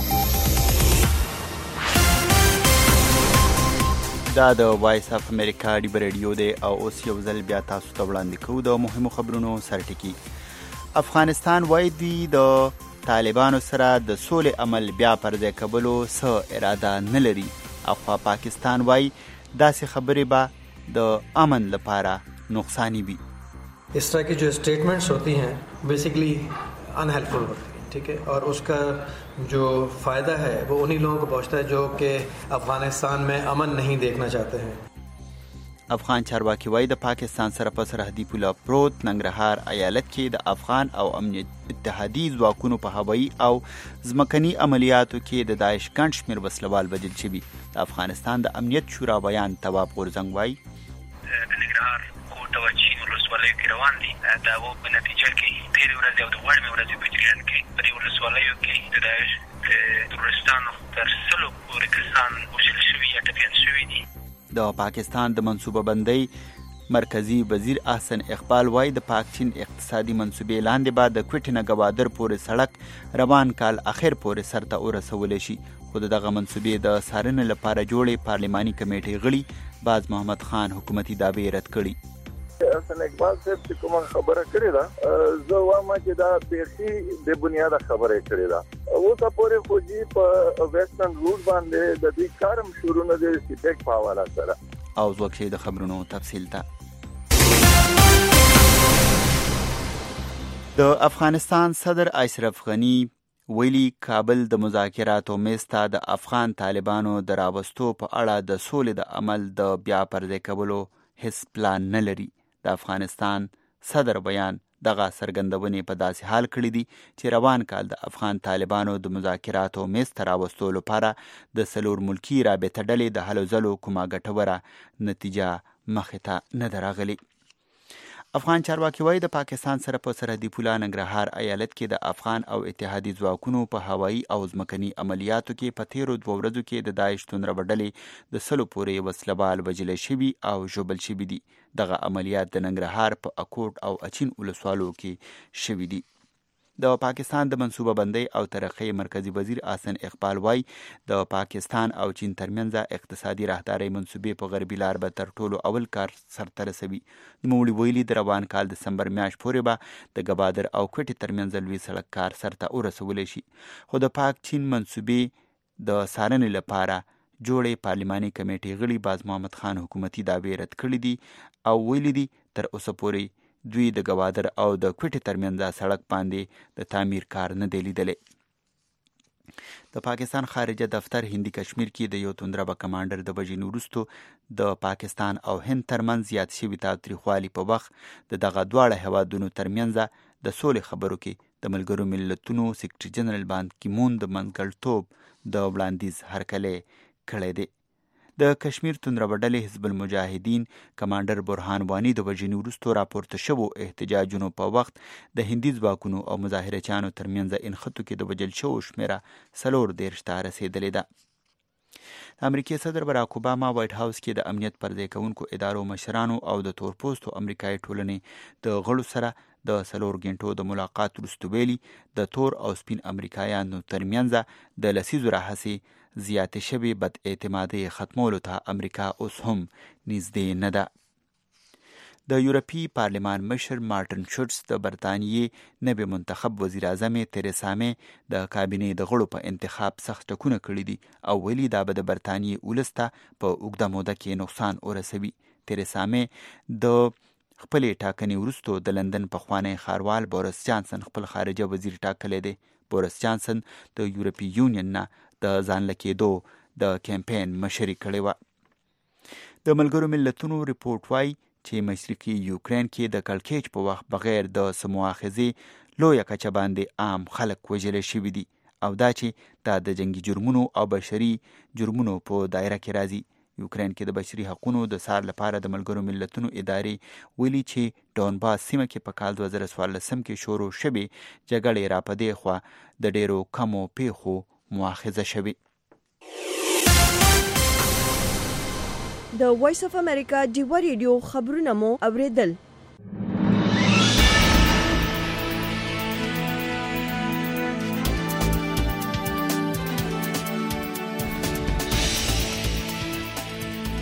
دا د وایس اف امریکا ډیو ریډیو دی او اوس یو ځل بیا تاسو ته وړاندې کوو د مهمو خبرونو سرټکی. افغانستان وایي دوی د طالبانو سره د سولې عمل بیا پر ځای کولو څه اراده نه لري. اخوا پاکستان وایي داسې خبرې به د امن لپاره نقصانی وي. इस तरह की जो स्टेटमेंट्स होती हैं बेसिकली अनहेल्पफुल होती हैं, ठीक है, और उसका जो फ़ायदा है वो उन्हीं लोगों को पहुंचता है जो कि अफगानिस्तान में अमन नहीं देखना चाहते हैं. افغان چارواکي وایي د پاکستان سره په سرحدي پوله پروت ننګرهار ایالت کې د افغان او امنیت اتحادي ځواکونو په هوایي او ځمکني عملیاتو کې د داعش ګڼ شمېر وسلوال وژل شوي. د افغانستان د امنیت شورا بیان تواب غورځنګ وایي د ننګرهار کوټ او چین ولسوالیو کې روان دي. دا و په نتیجه کې تېرې ورځې او د وړمې ورځې په جریان کې په دې ولسوالیو کې د داعش د تروریستانو تر 100 پورې کسان وژل شوي یا ټپیان شوي دي. د پاکستان د منصوبه بندۍ مرکزی وزیر احسن اقبال وایي د پاک چین اقتصادي منصوبې لاندې به د کوټې نه ګوادر پورې سړک روان کال اخر پورې سرته ورسولی شي. خو دغه منصوبې د څارنې لپاره جوړې پارلماني کمیټې غړي باز محمد خان حکومتي دعوې رد کړي. احسن اقبال صاحب چې کومه خبره کړې ده زه وایم چې دا بیخي د بنیاده خبره کړې ده. اوسه پورې خو جی په ویسټرن روټ باندې د دې کارم شروع نه دي چې په حواله سره او ځوک شي د خبرونو تفصیل ته. د افغانستان صدر اشرف غنی ویلي کابل د مذاکراتو میز ته د افغان طالبانو د راوستو په اړه د سولې د عمل د بیا پرځای کولو هیڅ پلان نه لري. د افغانستان صدر بیان دغه څرګندونې په داسې حال کړي دي چې روان کال د افغان طالبانو د مذاکراتو میز ته راوستو لپاره د 4 ملکي رابطه ډلې د هلو ځلو کومه ګټوره نتیجه مخې ته نه ده راغلې. افغان چارواکي وایي د پاکستان سره په سرحدي پوله ننګرهار ایالت کې د افغان او اتحادي ځواکونو په هوایي او ځمکني عملیاتو کې په تیرو 2 ورځو کې د داعش توندره ډلې د 100 پورې وسلوال وژل شوي او ژوبل شوي دي. دغه عملیات د ننګرهار په اکوټ او اچین ولسوالو کې شوي دي. د پاکستان د منصوبه بندۍ او ترقۍ مرکزی وزیر احسن اقبال وایي د پاکستان او چین ترمنځ اقتصادي راهدارۍ منصوبې په غربي لار به تر ټولو اول کار سرته رسوي. نوموړي ویلي د روان کال دسمبر میاشت پورې به د ګبادر او کوټې ترمنځ لوی سړک کار سرته ورسولی شي. خو د پاک چین منصوبې د څارنې لپاره جوړې پارلماني کمیټې غړي باز محمد خان حکومتي دعوې رد کړي دي او ویلي دي تر اوسه پورې دوی د ګوادر او د کوټې ترمنځ سړک باندې د تعمیر کار نه دی لیدلی. د پاکستان خارجه دفتر هندي کشمیر کې د یو توندربه کمانډر د وژنې وروسته د پاکستان او هند ترمنځ زیات شوي تاوتریخوالي په وخت د دغه دواړه هیوادونو ترمنځ د سولې خبرو کې د ملګرو ملتونو سیکرټري جنرال بان کی مون د منځګړیتوب د وړاندیز هرکلی کړی دی. د کشمیر توندربه ډلې حزب المجاهدین کمانډر برهان وانی د وژنې وروسته راپورته شوو احتجاجونو په وخت د هندي ځواکونو او مظاهرچیانو ترمنځ انخطو کې د وژل شوو شمیره 14 ته رسېدلې ده. د امریکای صدر براک اوباما وایټ هاوس کې د امنیت پرځای کوونکو ادارو مشرانو او د تورپوستو امریکایي ټولنې د غړو سره د 4 غنټو د ملاقات وروسته ویلي د تور او سپین امریکایانو ترمنځ د لسیزو راهیسې زیاتې شوي بد اعتمادۍ ختمولو ته امریکا اوس هم نږدې نه ده. د یورپي پارلمان مشر مارټن شولټس د برطانیې نوې منتخب وزیر اعظم تریسا مې د کابینې د غړو په انتخاب سخت ټکونه کړي دي او ویلي دا به د برطانیې ولس ته په اوږده موده کې نقصان ورسوي. تریسا مې د خپلې ټاکنې وروسته د لندن پخوانی ښاروال بوریس جانسن خپل خارجه وزیر ټاکلی دی. بوریس جانسن د یورپي یونین نه د ځان لکېدو د کمپین مشري کړې وه. د ملګرو ملتونو ریپورټ وایي چې مشرقي یوکرین کې د کړکېچ په وخت بغیر د سمواخذې لویه کچه باندې عام خلک وژل شوي دي او دا چې دا د جنگي جرمونو او بشري جرمونو په دایره کې راځي. یوکرین کې د بشري حقونو د څار لپاره د ملګرو ملتونو ادارې ویلي چې ډونباس سیمه کې په کال 2014 کې شروع شوې جګړې راپدې خوا د ډیرو کمو پیښو مؤاخذه شوې. د وایس اف امریکا ډیو ریډیو خبرونه مو اوریدل.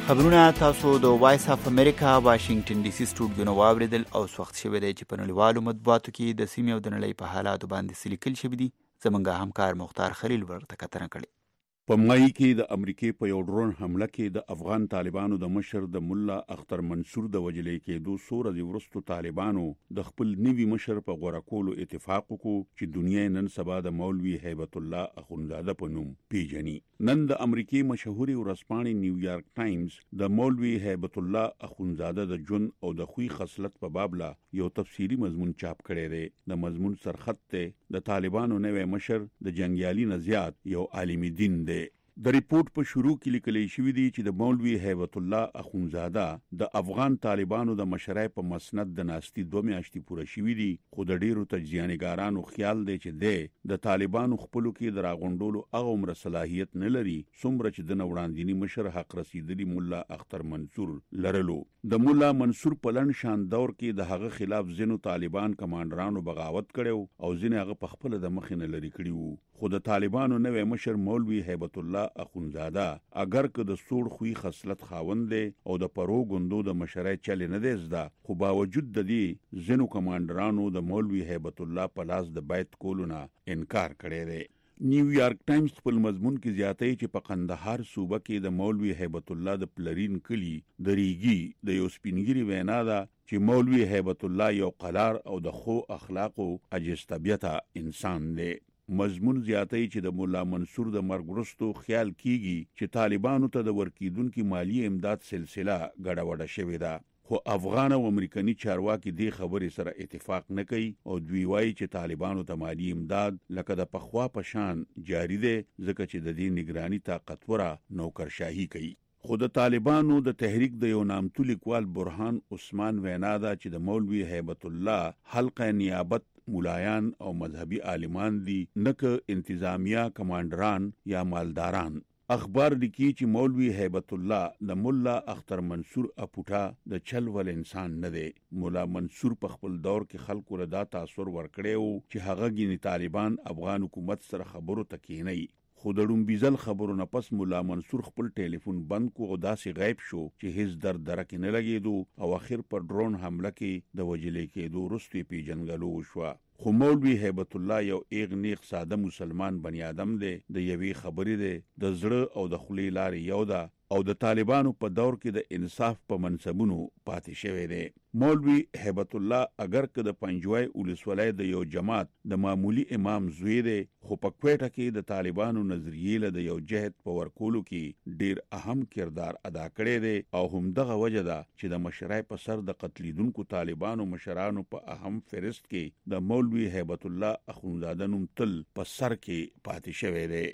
خبرونه تاسو د وایس اف امریکا واشنگټن ډي سي سټوډیو نو واوریدل او وخت شوی دی چې په نړیوالو مطبوعاتو کې د سیمې او د نړۍ په حالاتو باندې لیکل شوی دی. زمونږ همکار مختار خلیل ورته کتنه کړې. په مای کې د امریکای په یو ډرون حمله کې د افغان طالبانو د مشر د مولا اختر منصور د وجلې کېدو څو ورځې وروسته طالبانو د خپل نوي مشر په غوړه کولو اتفاق وکړ چې دنیا نن سبا د مولوي هیبت الله اخونزاده په نوم پیژني. نن د امریکای مشهوري ورځپاڼې نیویارک ټایمز د مولوي هیبت الله اخونزاده د جون او د خوې خصلت په باب لا یو تفصیلی مضمون چاپ کړی دی. د مضمون سرخط ته د طالبانو نوی مشر د جنگیالي نه زیات یو عالم دین دی. د ریپورت په شروع کې لیکل شوی دی چې د مولوي هیبت الله اخونزاده د افغان طالبانو د مشرۍ په مسند د ناستي 2 میاشتې پوره شوی دی، خو د ډیرو تجزیه‌نګارانو خیال دی چې د طالبانو خپلو کې د راغونډولو هغه عمر صلاحیت نه لري څومره چې د وړاندینی مشر حق رسیدلی مولا اختر منصور لرلو. د مولا منصور په لن شان دور کې د هغه خلاف ځینو طالبان کمانډرانو بغاوت کړو او ځینې هغه په خپل د مخ نه لري کړیو. خو د طالبانو نوې مشر مولوي هیبت الله اخونزاده اگر که د سوړ خوې خصلت خاوند دی او د پرو غوندو د مشرۍ چل نه دی زده، خو باوجود د دې ځینو کمانډرانو د مولوي هیبت الله په لاس د بیت کولو نه انکار کړی دی. نیویارک ټایمز خپل مضمون کې زیاتوي چې په قندهار صوبه کې د مولوي هیبت الله د پلرین کلی د ریګي د یو سپینګری وینا ده چې مولوي هیبت الله یو قلار او د خو اخلاقو اجستبیته انسان دی. مضمون زیاتوي چې د مولا منصور د مرګ وروسته خیال کیږي چې طالبانو ته د ورکیدونکو مالی امداد سلسله ګډوډه شوې ده، خو افغان او امریکایي چارواکي دې خبرې سره اتفاق نه کوي او دوی وایي چې طالبانو ته مالی امداد لکه د پخوا په شان جاری دی ځکه چې د دې نگرانی طاقتوره نوکرشاهي کوي. خو د طالبانو د تحریک د یو نامتو لیکوال برهان عثمان وینا ده چې د مولوي هیبت الله حلقه نیابت مولایان او مذهبي عالمان دي، نه که انتظامیه کمانډران یا مالداران. اخبار لیکي چې مولوي هیبت الله د مولا اختر منصور اپوټا د چل ول انسان نه دی. مولا منصور په خپل دور کې خلکو له دا تاثر ورکړیو چې هغه ګینی طالبان افغان حکومت سره خبرو تکینی، خو د ډومبیزل خبرو نه پس مولا منصور خپل ټلیفون بند کو او داسې غیب شو چې هیڅ درک نه لګیدو او اخر پر ډرون حمله کې د وجلې کېدو وروسته پیژنګلو شو. خو مولوي هیبت الله یو ایغ نیغ ساده مسلمان بنی آدم دی، د یوې خبرې دی د زړه او د خولې لارې یو ده او د طالبانو په دور کې د انصاف په منصبونو پاتې شوی دی. مولوي هیبت الله اگر که د پنجوای ولسوالۍ د یو جماعت د معمولی امام زوی دی، خو په کوټه کې د طالبانو نظریې له د یو جهت په ورکولو کې ډیر اهم کردار ادا کړی دی او همدغه وجه ده چې د مشرۍ په سر د قتلیدونکو طالبانو مشرانو په اهم فهرست کې د مولوي هیبت الله اخونزاده نوم تل په سر کې پاتې شوی دی.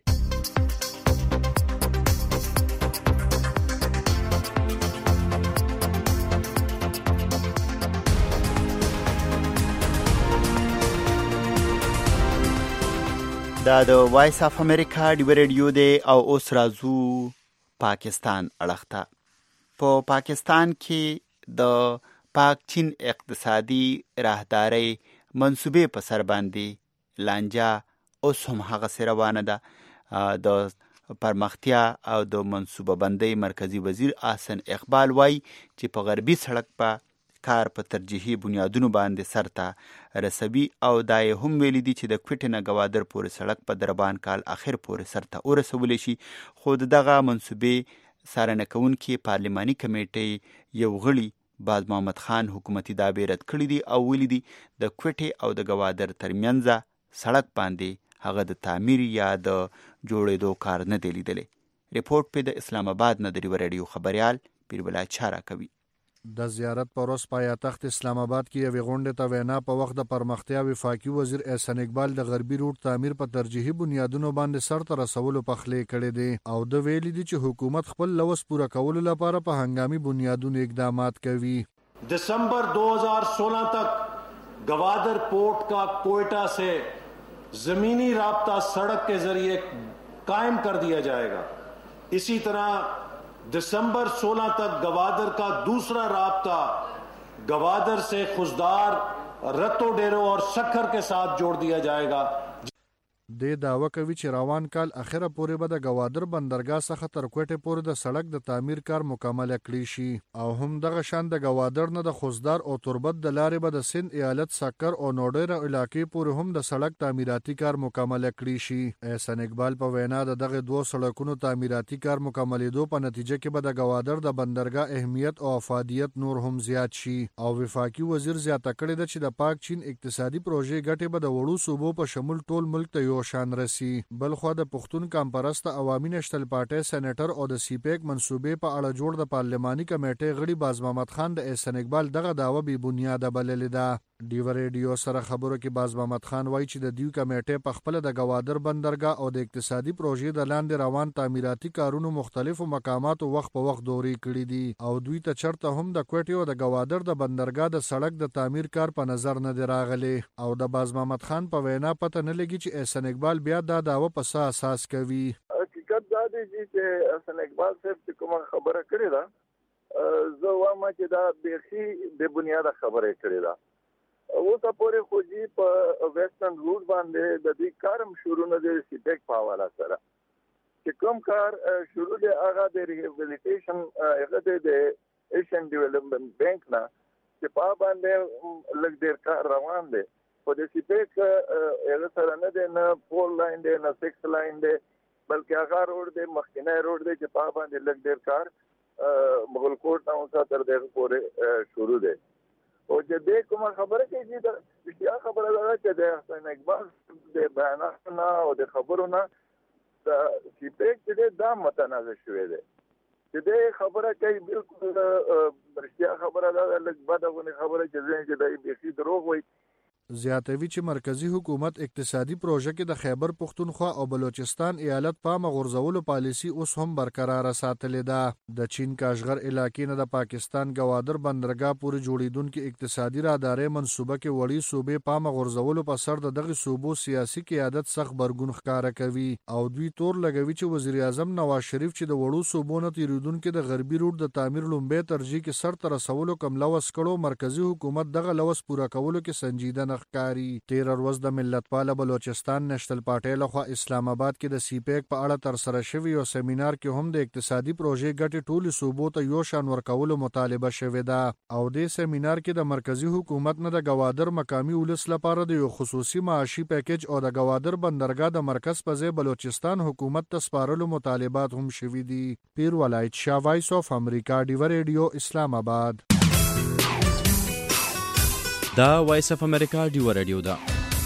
دا د وایس اف امریکا ډیو ریډیو دی او اوس راځو پاکستان اړخته. په پاکستان کې د پاک چین اقتصادي راهداري منصوبې په سر باندې لانجه اوس هم هغه روانه ده. د پرمختیا او د منصوبه بندۍ مرکزی وزیر احسن اقبال وای چې په غربي سړک په کار په ترجیحي بنیادونو باندې سرته رسوي او دا یې هم ویلي دي چې د کوټې نه ګوادر پورې سړک په دربان کال اخر پورې سرته ورسولی شي. خو دغه منصوبې څارنه کوونکي پارلماني کمیټې یو غړي باز محمد خان حکومتي دعوې رد کړي دي او ویلي دي د کوټې او د ګوادر ترمنځ سړک باندې هغه د تعمیر یا د جوړېدو کار نه دی لیدلی. ریپورټ په د اسلام آباد نه د ریو ریډیو خبريال پیربلا چارا کوي. د زیارت پر ورځ پایتخت اسلام آباد کې یوې غونډې ته وینا په وخت د پرمختیا وفاقي وزیر احسن اقبال د غربي روټ تعمیر په ترجیحي بنیادونو باندې سرته رسولو په خلې کړي دي او د ویلي دي چې حکومت خپل لوس پوره کولو لپاره په هنګامي بنیادونو اقدامات کوي. दिसंबर 2016 तक गवादर पोर्ट का कोयटा से जमीनी राब्ता सड़क के जरिए कायम कर दिया जाएगा. इसी तरह दिसंबर 16 तक गवादर का दूसरा राब्ता गवादर से खुशदार, रत्तो डेरो और सक्खर के साथ जोड़ दिया जाएगा. د داوا کوي چې روان کال اخره پورې به د گوادر بندرګاه څخه تر کوټې پورې د سړک د تعمیر کار مکمل کړی شي او هم دغه شان د گوادر نه د خوزدار او تربت د لارې به د سند ایالت سکر او نوډیر علاقې پورې هم د سړک تعمیراتي کار مکمل کړی شي. احسان اقبال په وینا د دغه دوه سړکونو تعمیراتي کار مکملېدو په نتیجه کې به د گوادر د بندرګاه اهمیت او افادیت نور هم زیات شي او وفاقي وزیر زیاته کړې ده چې د پاک چین اقتصادي پروژې ګټې به د وړو صوبو په شمول ټول ملک ته یو شان رسی. بل خو د پښتون کمپرست عوامي نشتل پارټي سېنیټر او د سیپیک منصوبې په اړه جوړ د پارلماني کمیټې غړي باز محمد خان د احسان اقبال دغه داوا بې بنیاده بللې ده. ډیو ریډیو سره خبرو کې باز محمد خان وایي چې د دیو کمیټې په خپل د گوادر بندرګاه او د اقتصادي پروژې د لاندې روان تعمیراتي کارونو مختلفو مقاماتو وخت په وخت دوري کړي دي او دوی ته چرته هم د کوټې او د گوادر د بندرګاه د سړک د تعمیر کار په نظر نه دی راغلی او د باز محمد خان په وینا پته نه لګي چې احسان اقبال بیا دا داوا په څه اساس کوي. حقیقت دا دی چې احسان اقبال صاحب کومه خبره کړې ده زه وایم چې دا بیخي بې بنیاده خبره کړې ده. اوس پورې خو جی په ویسټرن روټ باندې د دې کارم شروع نه دی سیټیک په حواله سره چې کوم کار شروع دی هغه د ریهابلیټیشن هغه د ایشین ډیولپمنٹ بانک نه چې په باندې لږ ډیر کار روان دی په دې سیټیک هغه سره نه دی نه 4 لاین دی نه 6 لاین دی بلکې هغه روډ دی مخکنی روډ دی چې په باندې لږ ډیر کار مغل کوټ نه اوسه تر دغه پورې شروع دی او چې دې کومه خبره کوي چې د بیا خبره ده چې د احسان اقبال د بیاناتو او د خبرو نه د سیپیک چې دا متنازع شوی دی چې دې خبره کوي بالکل رښتیا خبره ده لږ بدغونې خبره چې د بیخي دروغ وایي. زیاتوي چې مرکزی حکومت اقتصادي پروژه کې د خیبر پختونخوا او بلوچستان ایالت پامه غورځولو پالیسی اوس هم برقرار ساتلې ده. د چین کاشغر علاقې نه د پاکستان گوادر بندرګاه پورې جوړیدونکو اقتصادي راهدارۍ منصوبه کې وړي صوبې پامه غورځولو په سر د دغه صوبو سیاسي قیادت سخت برګون ښکارا کوي او دوی تور لګوي چې وزیر اعظم نواز شریف چې د وړو صوبو نه تیریدونکو د غربي روټ د تعمیر لومبه ترجیح کې سر تر رسولو کم لوس کړو مرکزی حکومت دغه لوس پورا کولو کې سنجیده کاری. تیر ورځ د ملتپال بلوچستان نشتل پارټي لخوا اسلام آباد کې د سیپیک په اړه تر سره شوی یو سیمینار کې هم د اقتصادي پروژې ګټې ټولو صوبو ته یو شان ورکولو مطالبه شوې ده او د سیمینار کې د مرکزی حکومت نه د گوادر مقامی ولس لپاره د یو خصوصي معاشي پیکیج او د گوادر بندرګاه د مرکز په ځای بلوچستان حکومت ته سپارلو مطالبات هم شوي دي. پیر ولایت شاه وایس اف امریکا ډیو ریډیو اسلام آباد. دا وایس اف امریکا ډیو ریډیو ده.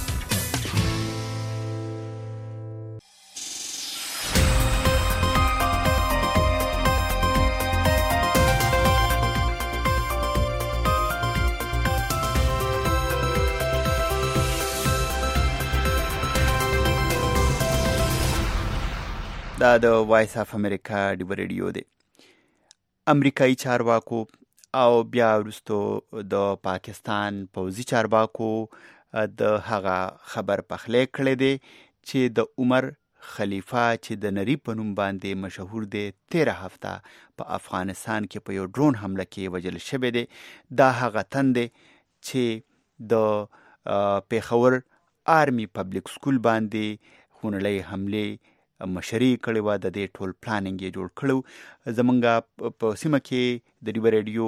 دا د وایس اف امریکا ډیو ریډیو دی. امریکایي چارواکو او بیا وروستو د پاکستان پوځي چارواکو د هغه خبر پخلی کړی دی چې د عمر خلیفه چې د نری په نوم باندې مشهور دی 13 هفته په افغانستان کې په یو ډرون حمله کې وژل شوی دی. دا هغه تن دی چې د پیښور آرمی پبلک سکول باندې خونړۍ حملې مشري کړې وه. د دې ټول پلانینګ یې جوړ کړو. زمونږ په سیمه کې د ډیو ریډیو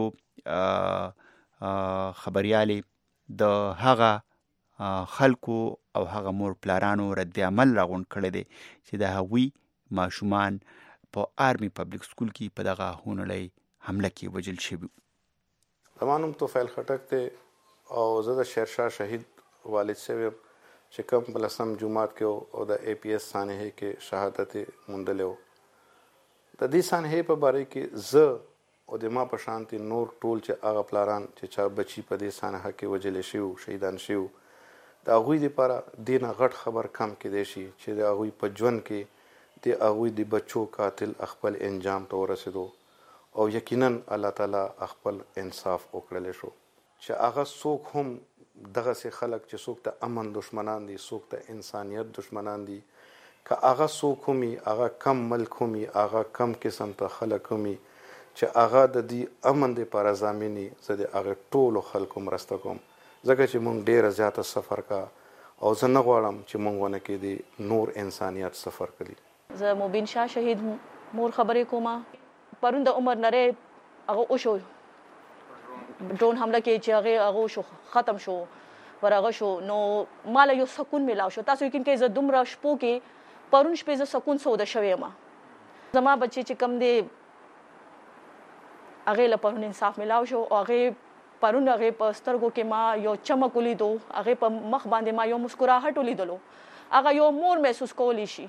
خبریالې د هغه خلکو او هغه مور پلارانو رد عمل راغونډ کړی دی چې د هغوی ماشومان په آرمی پبلک سکول کې په دغه خونړۍ حمله کې وژل شوي. زما نوم طفیل خټک دی او زه د شیرشاه شهید والد صاحب یم چې کوم په 10 جمعات کې او د اے پی ایس سانحې کې شهادت موندلی و. د دې سانحې په باره کې زه او د ما په شانتي نور ټول چې هغه پلاران چې چا بچي په دې سانحه کې وژلی شوي شهیدان شوي د هغوی دپاره دې نه غټ خبر کم کیدی شي چې د هغوی په ژوند کې د هغوی د بچو قاتل خپل انجام ته ورسېدو او یقینا الله تعالی خپل انصاف وکړلی شو چې هغه څوک هم دغه سي خلک چې څوک ته امن دشمنان دي څوک ته انسانیت دشمنان دي که هغه څوک همي هغه کم ملک همي هغه کم قسم ته خلک همي چې هغه د دې امن دپاره ضامن وي زه د هغې ټولو خلکو مرسته کوم ځکه چې موږ ډېره زیاته سفر کا او زه نه غواړم چې موږ ونه کې د نور انسانیت سفر کړي. زه مبین شاه شهید مور خبرې کومه. پرون د عمر نری هغه وشو ډرون حمله کې چې هغه شو ختم شو ورغه شو نو مال یو سکون ملاو شو. تاسو یقین کې زه دومره شپو کې پرون شپې زه سکون سوده شوې ما زما بچي چې کم دی هغه له پرون انصاف ملاو شو او هغه پرون هغه په سترګو کې ما یو چمک ولیدو هغه په مخ باندې ما یو مسکراهټ ولیدلو هغه یو مور محسوس کولی شي.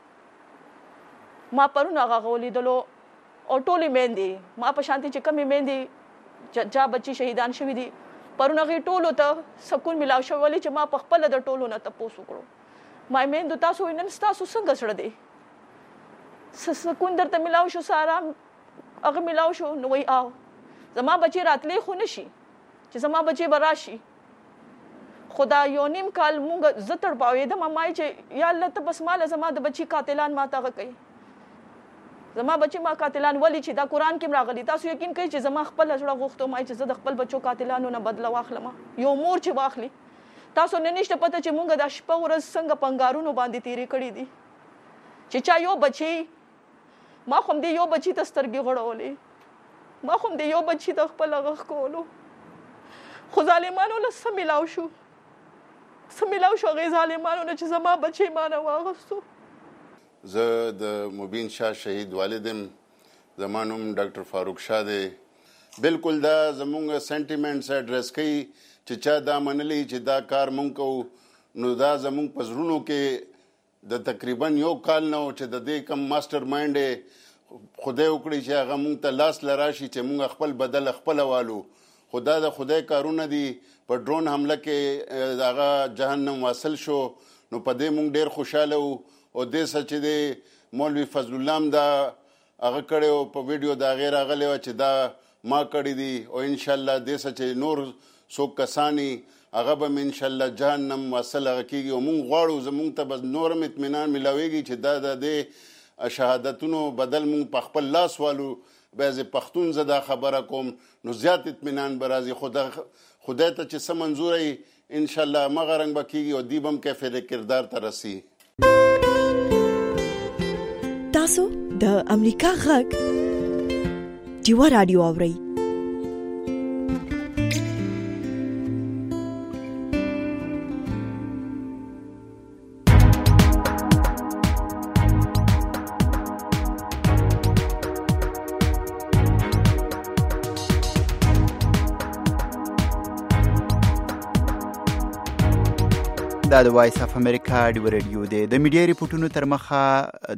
ما پرون هغه ولیدلو او ټولې میندې ما په شانتي چې کمې میندې جا بچي شهیدان شوي دي پرون هغه ټولو ته سکون ملاو شو ولې چې ما په خپل د ټولو نه تاسو کړو ما میندو تاسو نن تاسو څنګه سره دي سکون درته ملاو شو سارام هغه ملاو شو نو وای آو زما بچي راتلې خو نشي چې زما بچي براشي خدا یو نیم کال مونږ زتړ پاوې د مامای چې یا الله ته بس مال زما د بچي قاتلان ما ته کوي زما بچي ما قاتلان ولی چې دا قران کې راغلي تاسو یقین کوئ چې زما خپل ځړه غوښتو ما چې زه د خپل بچو قاتلانو نه بدله واخلم یو مور چې واخلي تاسو نه نشته پته چې مونږ د شپه ورځ څنګه پنګارونو باندې تیری کړی دي چې چا یو بچي ما خو دې یو بچي ته سترګې غړولې ما خو دې یو بچي ته خپل غخ کولو خو ظالمانو له سملاو شو غي ظالمانو نه چې زما بچي ما نه واغستو. زه د مبین شاه شهید والدم زمانوم ډاکټر فاروق شاه دی. بالکل دا زمونږ سنټیمنټس اډریس کوي چې چا دا منلی چې دا کار مونږ کوو نو دا زمونږ په زړونو کې د تقریبا یو کال نه چې د دې کم ماسټر مایند خدای وکړي چې هغه مونږ ته لاس لراشي چې مونږ خپل بدل خپل والو خدا د خدای کارونه دي. په ډرون حمله کې هغه جهنم واصل شو نو په دې مونږ ډیر خوشاله وو او دې سچ دې مولوی فضل الله دا هغه کړو په ویډیو دا غیر غلې و چې دا ما کړی دي او ان شاء الله دې سچ نور سو کسانی هغه به ان شاء الله جهنم واصل کیږي او مونږ غواړو زمونږ ته بس نورم اطمینان ملاويږي چې دا د شهادتونو بدل مونږ په خپل لاس والو بعض پښتون زدا خبره کوم نو زیات اطمینان برازي خدای ته چې سم منظوري ان شاء الله مغرنګ بکیږي او دیبم کیفه کردار ترسي. تاسو د امریکا غږ ډیوا رادیو اورئ. دا د وایس اف امریکا ډیو رادیو دی. د میډیا ریپورتونو تر مخه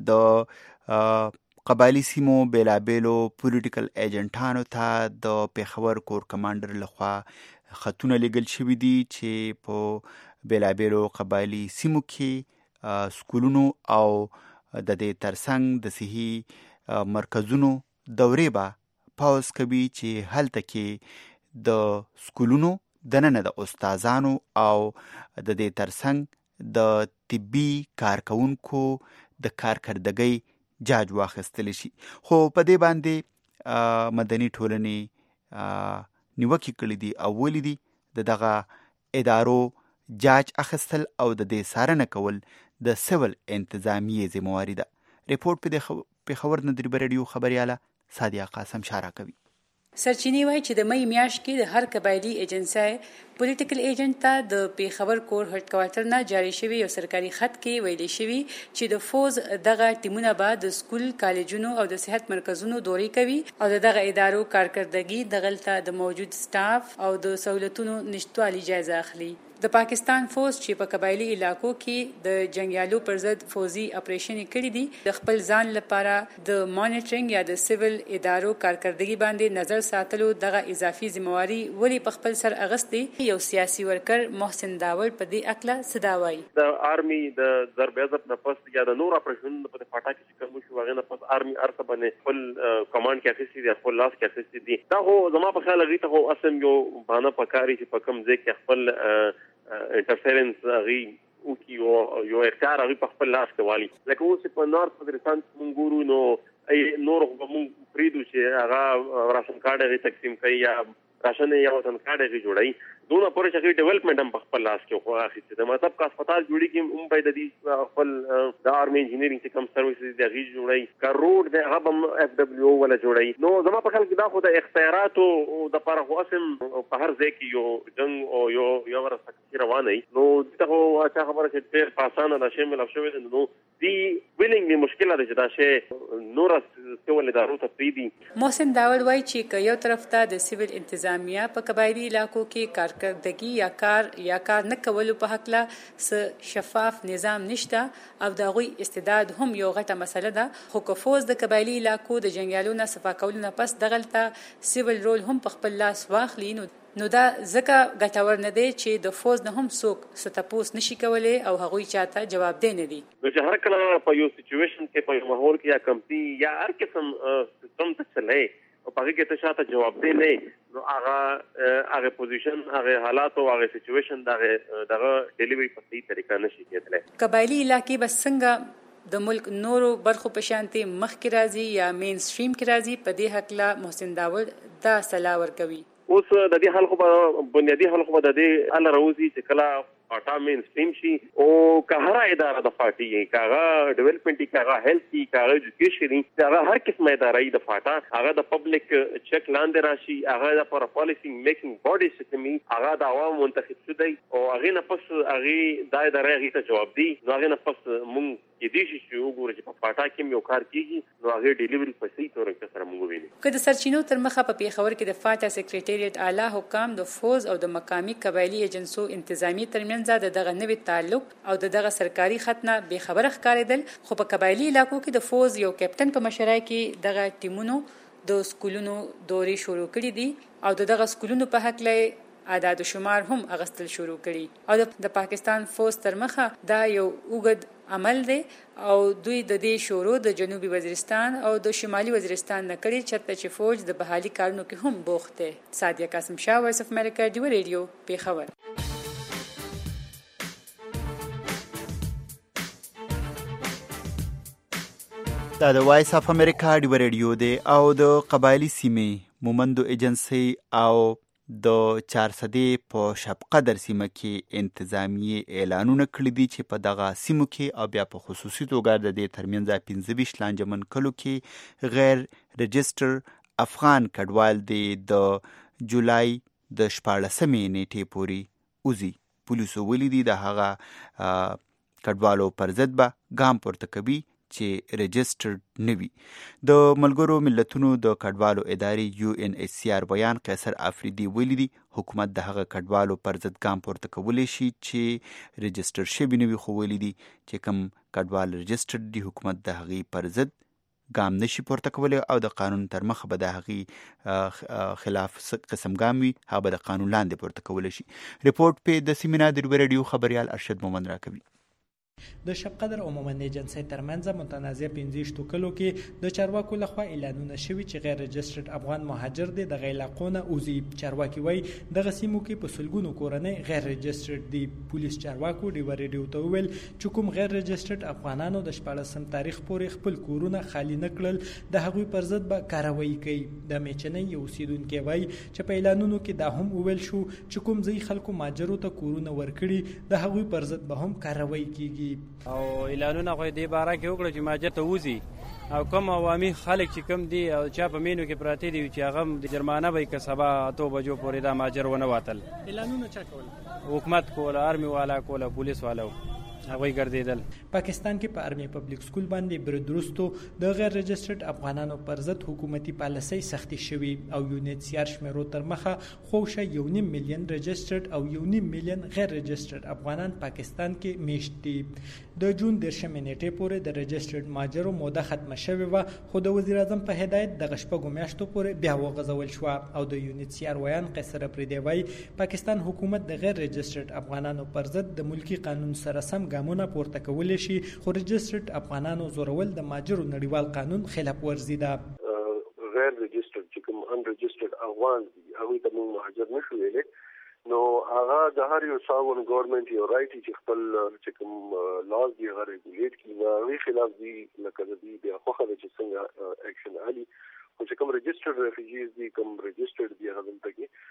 د قبایلی سیمو بیلابیلو پولیټیکل ایجنټانو ته د پیښور کور کمانډر لخوا خطونه لیږل شوي دي چې په بیلابیلو قبایلی سیمو کې سکولونو او د دې ترڅنګ د صحي مرکزونو دورې به پاوز کوي چې هلته کې د سکولونو دننه د استادانو او د دې ترڅنګ د طبي کارکونکو د کارکردګۍ جاج واخیستل شي. خو په دې باندې مدني ټولنې نیوکې کړې دي او ویلي دي دغه ادارو جاج اخیستل او د دې څارنه کول د سیول انتظامیې ذمہواري ده. ریپورت په پیښور نه د ریډیو خبرياله سادیا قاسم شارع کوي. سرچینی وایي چې د مې میاشت کې د هر قبایلی ایجنسی پولیټیکل ایجنټ ته د پیښور کور هډ کوارټر نه جاری شوی یو سرکاري خط کې ویلي شوی چې د فوز دغه ټیمونه به د سکول کالجونو او د صحت مرکزونو دورې کوي او دغه ادارو کارکردګي دغلته د موجود سټاف او د سہولتونو نشټوالي جایزه اخلي. د پاکستان فوج چې په قبایلی علاقو کې د جنگیالو پر ضد فوزي اپریشن کړی دي د خپل ځان لپاره د مانیټرینګ یا د سیول ادارو کارکردګي باندې نظر ساتلو دغه اضافي ذمہواري ولی په خپل سر اغستي. یو سیاسي ورکر محسن داوړ په دې اکله صداوي د آرمي د ضرب عزت نه پس یا د نور اپریشن په پټا کې کوم شو هغه نه پس آرمي ارسه باندې خپل کمانډ کې اخیستي دي خپل لاس کې اخیستي دي. دا هو زما په خیال غیته هو اسم یو باندې پکاري چې په کوم ځای کې خپل انټرفیرنس غي او کی یو اختیار غي په خپل لاس کې والی لکه اوس په نورث پاکستان مونږ ګورو نو ای نور مونږ پریدو چې هغه راشن کارت غي تقسیم کوي یا راشن یا وطن کارت غي جوړي دونه پورې چې ډیولپمنٹ هم په خپل لاس کې خو اخیسته د مطلب کا هسپتال جوړی کې هم باید د خپل د آرمي انجینیرینګ چې کم سرویسز د غي جوړی کا روډ د هغه هم اف دبليو ولا جوړی نو زما په خیال کې دا خو د اختیاراتو د لپاره خو اسم په هر ځای کې یو جنگ او یو ورسره روانه نو دغه اچھا خبره چې ډېر پاسانه د شامل شوی نو دی ویلینګ مشکله ده چې دا شی نور څول ادارو ته پیدي. محسن داور وایي چې یو طرف ته د سیویل انتظامیه په قبایلی علاقو کې کارکردګي یا کار نه کولو په حق له شفاف نظام نشته او د غوي استعداد هم یو غټه مسله ده خو که فوز د قبایلی علاقو د جنگیالونو صفا کولو نه پس دغلته سیویل رول هم په خپل لاس واخلي نو دا ځکه ګټور نه دی چې د فوز نه هم څوک ستپوس نشي کولای او هغوی چاته جواب دی نه دی. چې هر کله په یو سچويشن کې په یو ماحول کې یا کمپنی یا هر قسم سیستم ته چلای او په هغه کې ته شاته جواب دی نه نو هغه پوزیشن هغه حالات او هغه سچويشن دغه ډیلیوری په صحیح طریقه نشي کېدلی. قبایلی علاقې بس څنګه د ملک نورو برخو په شانتي مخ کې راځي یا مین سټریم کې راځي په دې حق لا محسن داور دا صلاح ورکوي. اوس د دې خلکو په بنیادی خلکو د دې ال راوځي چې کله پارټا مین سټریم شي او کهره اداره د پارټي کاغه ډیولپمنٹ کاغه هیلث کی کاغه ایجوکیشن کاغه هر قسمه اداره د پارټا هغه د پبلک چیک لاندې راشي هغه د پر پالیسی میکینګ باډي سیستم هغه د عوام منتخب شوی او هغه نه پس هغه د اداره هغه ته جواب دی نو هغه نه پس مونږ کې دې شي وګورئ چې په پارټا کې یو کار کیږي نو هغه ډیلیوري په صحیح تور سره مونږ ویني. که د سرچینو تر مخه په پیښور کې د فاټا سیکریټریټ اعلی حکام د فوز او د مقامی قبایلی ایجنسو انتظامی ترمنځ دغه نوې تعلق او دغه سرکاري خط نه به خبره ښکارېدل خو په قبایلی علاقو کې د فوز یو کیپټن په مشرۍ کې دغه ټیمونو د سکولونو دورې شروع کړې دي او دغه سکولونو په حق له اعداد و شمار هم اغستل شروع کړي او د پاکستان فوز تر مخه دا یو اوږد عمل دی او دوی د دې شروع د جنوبي وزیرستان او د شمالي وزیرستان نه کړي چرته چې فوج د بحالي کارونو کې هم بوخت دی. سادیه قاسم شاه وایس اف امریکا ډیو ریډیو پیښور. دا د وایس اف امریکا ډیو ریډیو دی او د قبایلی سیمې مومندو ایجنسی او د 400 په شب قدر سیمه کې انتظامی اعلانونه کړی دي چې په دغه سیمو کې او بیا په خصوصي توګه د دې ترمنځ 15 لانجمن کلو کې غیر رجستر افغان کډوال دی د جولای د 14 نیټې پورې اوزي. پولیسو ویلي دي د هغه کډوالو پر ضد به ګام پورته کوي چې رجسترډ نوي. د ملګرو ملتونو د کډوالو ادارې UNHCR بیان قیصر افریدي ویلي دي حکومت د هغه کډوالو پر ضد ګام پورته کولی شي چې رجستر شوي نوي خو ویلي دي چې کوم کډوال رجسترډ دي حکومت د هغې پر ضد ګام نشي پورته کولی او د قانون تر مخه به د هغې خلاف قسم ګام وي هغه به د قانون لاندې پورته کولی شي. رپورټ په د سیمینار د ریډیو خبریال ارشد مومند راکوي. د شب قدر عمومي ایجنسی ترمنځ متنازع 15 کلو کې د چارواکو لخوا اعلانونه شوي چې غیر رجسترډ افغان مهاجر دي د علاقونه اوزي. چارواکي وایي دغه سیمو کې په سلګونو کورنۍ غیر رجسترډ دي. پولیس چارواکو ډیو ریډیو ته وویل چې کوم غیر رجسترډ افغانانو د 14 تاریخ پورې خپل کورونه خالی نه کړل د هغوی پر ضد به کاروایی کوي. د میچنۍ یو اوسیدونکي وایي چې په اعلانونو کې دا هم وویل شو چې کوم ځای خلکو ماجرو ته کورونه ورکړي د هغوی پر ضد به هم کاروایی کیږي. او اعلانونه خو دې باره کې وکړو چې ماجر ته وځي او کوم عوامي خلک چې کوم دي او چا په مینو کې پراته دي چې هغه د جرمانه به که سبا 8 بجو پورې دا ماجر ونه واتل. اعلانونه چا کول؟ حکومت کول، آرمي والا کول، پولیس والا هغوی ګرځېدل. پاکستان کې په آرمي پبلک سکول باندې برید وروستو د غیر رجسترډ افغانانو پر ضد حکومتي پالیسۍ سختې شوي او UNHCR شمیرو تر مخه خوشه 1.5 میلیون رجسترډ او 1.5 میلیون غیر رجسترډ افغانان پاکستان کې میشت دي. د جون 10 نیټې پورې د رجسترډ ماجرو موده ختمه شوې وه خو د وزیر اعظم په هدایت د شپږو میاشتو پورې بیا وغځول شوه او د UNHCR ویان قیصر افریدي وایي پاکستان حکومت د غیر رجسترډ افغانانو پر ضد د ملکی قانون سره سم ګامونه پورته کولی شي خو رجسترډ افغانانو زورول د ماجرو نړیوال قانون خلاف ورزي ده. غیر رجسترډ چې کوم ان رجسترډ افغان دي هغوی ته موږ مهاجر نشو ویلی نو هغه د هر یو ساون ګورنمنت یو رایټ چې خپل چې کوم لاز دی هغه ریګولیټ کړي نو هغوی خلاف دي لکه د دوی بیا خوښه ده چې څنګه اکشن علي خو چې کوم رجسترډ ریفیوجیز دي کوم رجسترډ دي هغه دلته کې نو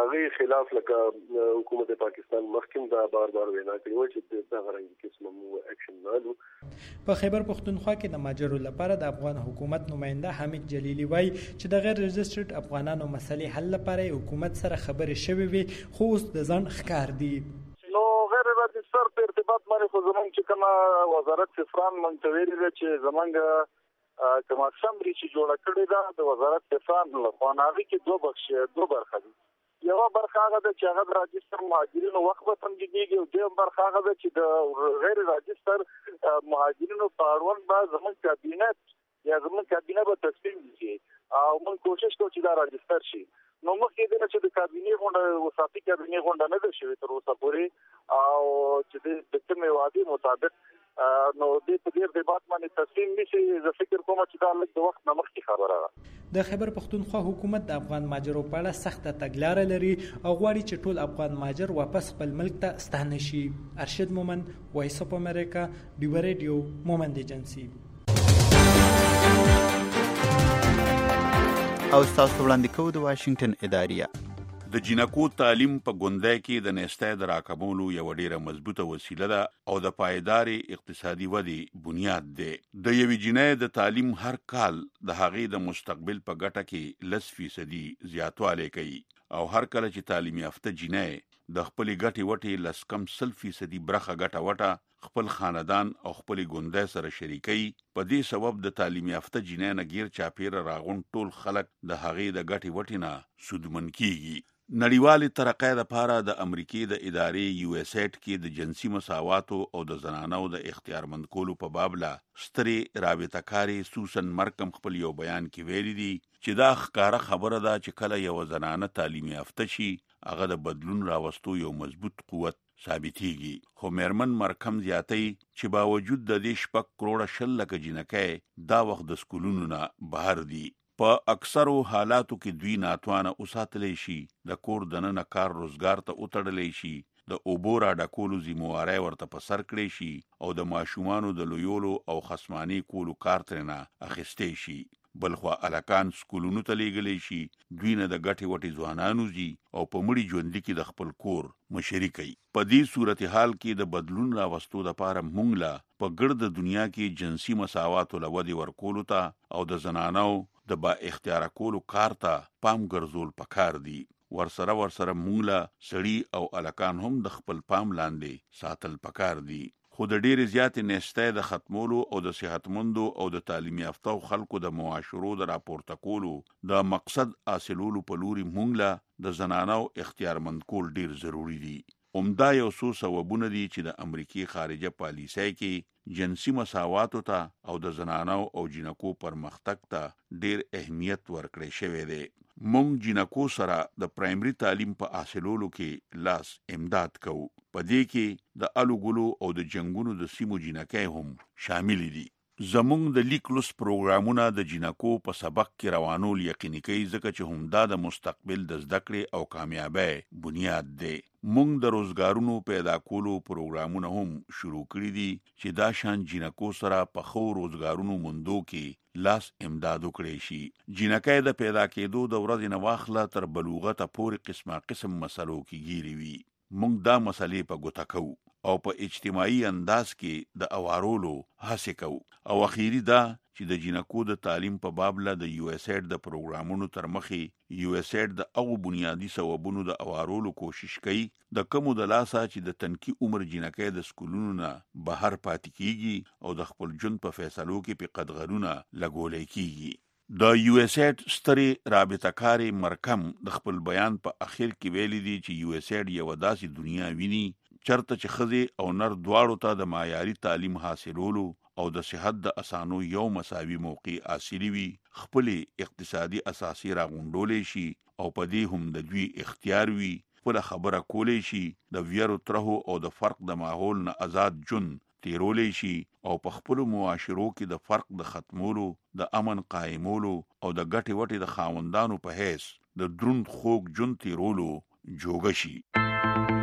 هغه خلاف لکه حکومت پاکستان مخکې دا بار وینا کوي چې دا غرنګ قسم مو اکشن نالو. په خیبر پختونخوا کې د ماجرو لپاره د افغان حکومت نماینده حمید جلیلی وایي چې د غیر رجسټرډ افغانانو مسلې حل لپاره حکومت سره خبرې شوې وي خو اوس د ځان ښکار دي. نو غیر رجسټر په ارتباط باندې خو زمونږ چې کومه وزارت سفران منتوي دي چې زمونږ کومه سمري چې جوړه کړې ده د وزارت سفران له خوا هغه کې دوه برخه دي. یو برخه هغه د چې هغه راجستر مهاجرینو وخت به تنظیمېږي او دویم برخه هغه د چې د غیر راجستر مهاجرینو په اړوند به زموږ کابینه به تصمیم نیسي او موږ کوشش کوو چې دا راجستر شي. نو مخکې دې نه چې د کابینې غونډه وساتي کابینې غونډه نه ده شوې تر اوسه پورې او چې د کومې وعدې مطابق نو دې په دې ارتباط باندې تصمیم نیسي. زه فکر کوم چې دا لږ د وخت نه مخکې خبره ده. د خیبر پختونخوا حکومت د افغان ماجرو په اړه سخته تګلاره لري او غواړي چې ټول افغان ماجر واپس خپل ملک ته ستانه شي. ارشد مومند، وایس اف امریکا، ډیو ریډیو، مومند ایجنسی. او تاسو وړاندې کوو د واشنگټن اداریه. د جنکو تعلیم په ګوندای کې د نېستۍ د راکمولو یو ډیره مضبوطه وسیله ده او د پایداري اقتصادي ودی بنیاد ده. د یوې جنۍ د تعلیم هر کال د هغې د مستقبل په ګټه کې 10% زیاتوالی کوي او هر کله چې تعلیم یافته جنۍ د خپل ګټې وټې 10% برخه ګټه وټه خپل خاندان او خپل ګوندای سره شریکي، په دې سبب د تعلیم یافته جنۍ نه غیر چاپیره راغون ټول خلک د هغې د ګټې وټې نه سودمن کیږي. نړیوالې ترقۍ لپاره د امریکای د ادارې یو اس ایډ کې د جنسي مساواتو او د زنانو د اختیارمند کولو په باب لا سترې رابطه کاری سوسن مرکم خپل یو بیان کې ویلي دي چې دا ښکاره خبره ده چې کله یو زنانه تعلیم یافته شي هغه د بدلون راوستو یو مضبوط قوت ثابتېږي. خو میرمن مرکم زیاتوي چې باوجود د دې 6 کروڑه 10 لکه جنکۍ دا وخت د سکولونو نه بهر دي. په اکثرو حالاتو کې دوی ناتوانه اوساتلی شي، د کور دننه کار روزګار ته وتړلی شي، د اوبو را ډکولو ذمہواری ورته په سر کړی شي او د ماشومانو د لویولو او خصماني کولو کار ترنه اخیستی شي. بلخوا الکان سکولونو ته لیږلی شي، دوی نه د ګټې وټې ځوانانو ځي او په مړي ژوندي کې د خپل کور مشري کوي. په دې صورتحال کې د بدلون راوستو لپاره موږ له په ګرد دنیا کې جنسي مساواتو له ودې ورکولو ته او د زنانو د با اختیار کولو کار ته پام ګرځول پکار دي. ورسره موږ له سړي او الکان هم د خپل پام لاندې ساتل پکار دي. خو د ډېرې زیاتې نېستۍ د ختمولو او د صحتمندو او د تعلیم یافته خلکو د معاشرو د راپورته کولو د مقصد حاصلولو په لوري موږ له د زنانو اختیارمند کول ډېر ضروری دي. عمده یو څو سببونه دي چې د امریکای خارجه پالیسۍ کې جنسي مساواتو ته او د زنانو او جنکو پرمختګ ته ډېر اهمیت ورکړی شوی دی. موږ جنکو سره د پرایمري تعلیم په حاصلولو کې لاس امداد کوو. په دې کې د الوګلو او د جنگونو د سیمو جنکۍ هم شامل دي. زمونږ د لیکلوس پروګرامونه د جنکو په سبق کې روانول یقیني کوي ځکه چې همدا د مستقبل د زده کړې او کامیابی بنیاد دی. موږ د روزګارونو پیدا کولو پروګرامونه هم شروع کړي دي چې دا شان جنکو سره په خو روزګارونو موندو کې لاس امداد وکړي شي. جنکۍ د پیدا کېدو د ورځې نه واخله تر بلوغته پورې قسم مسلو کې ګیري وي. موږ دا مسلې په ګوته کوو او په اجتماعي انداز کې د اوارولو هڅه کوو. او اخیری دا چې د جنکو د تعلیم په باب له د یو اس ایډ د پروګرامونو تر مخې یو اس ایډ د او بنیادی سببونو د اوارولو کوشش کوي د کمو د لاسه چې د تنکی عمر جنکۍ د سکولونو نه بهر پاتې کیږي او د خپل ژوند په فیصلو کې په قدغرونه لګولې کیږي. د یو اس ایډ سترې رابطه کاری مرکم د خپل بیان په اخر کې ویلي دي چې یو اس ایډ یو داسې دنیا ویني چرته چې ښځې او نر دواړو ته د معیاري تعلیم حاصلولو او د صحت د اسانو یو مساوي موقع حاصلي وي، خپل اقتصادي اساسي راغونډولی شي او په دې هم د دوی اختیار وي، خپل خبره کولی شي، د ویرو ترهو او د فرق د ماحول نه آزاد ژوند تیرولی شي او په خپلو معاشرو کې د فرق د ختمولو، د امن قایمولو او د ګټې وټې د خاوندانو په حیث د دروند خوږ ژوند تیرولو جوګه شي.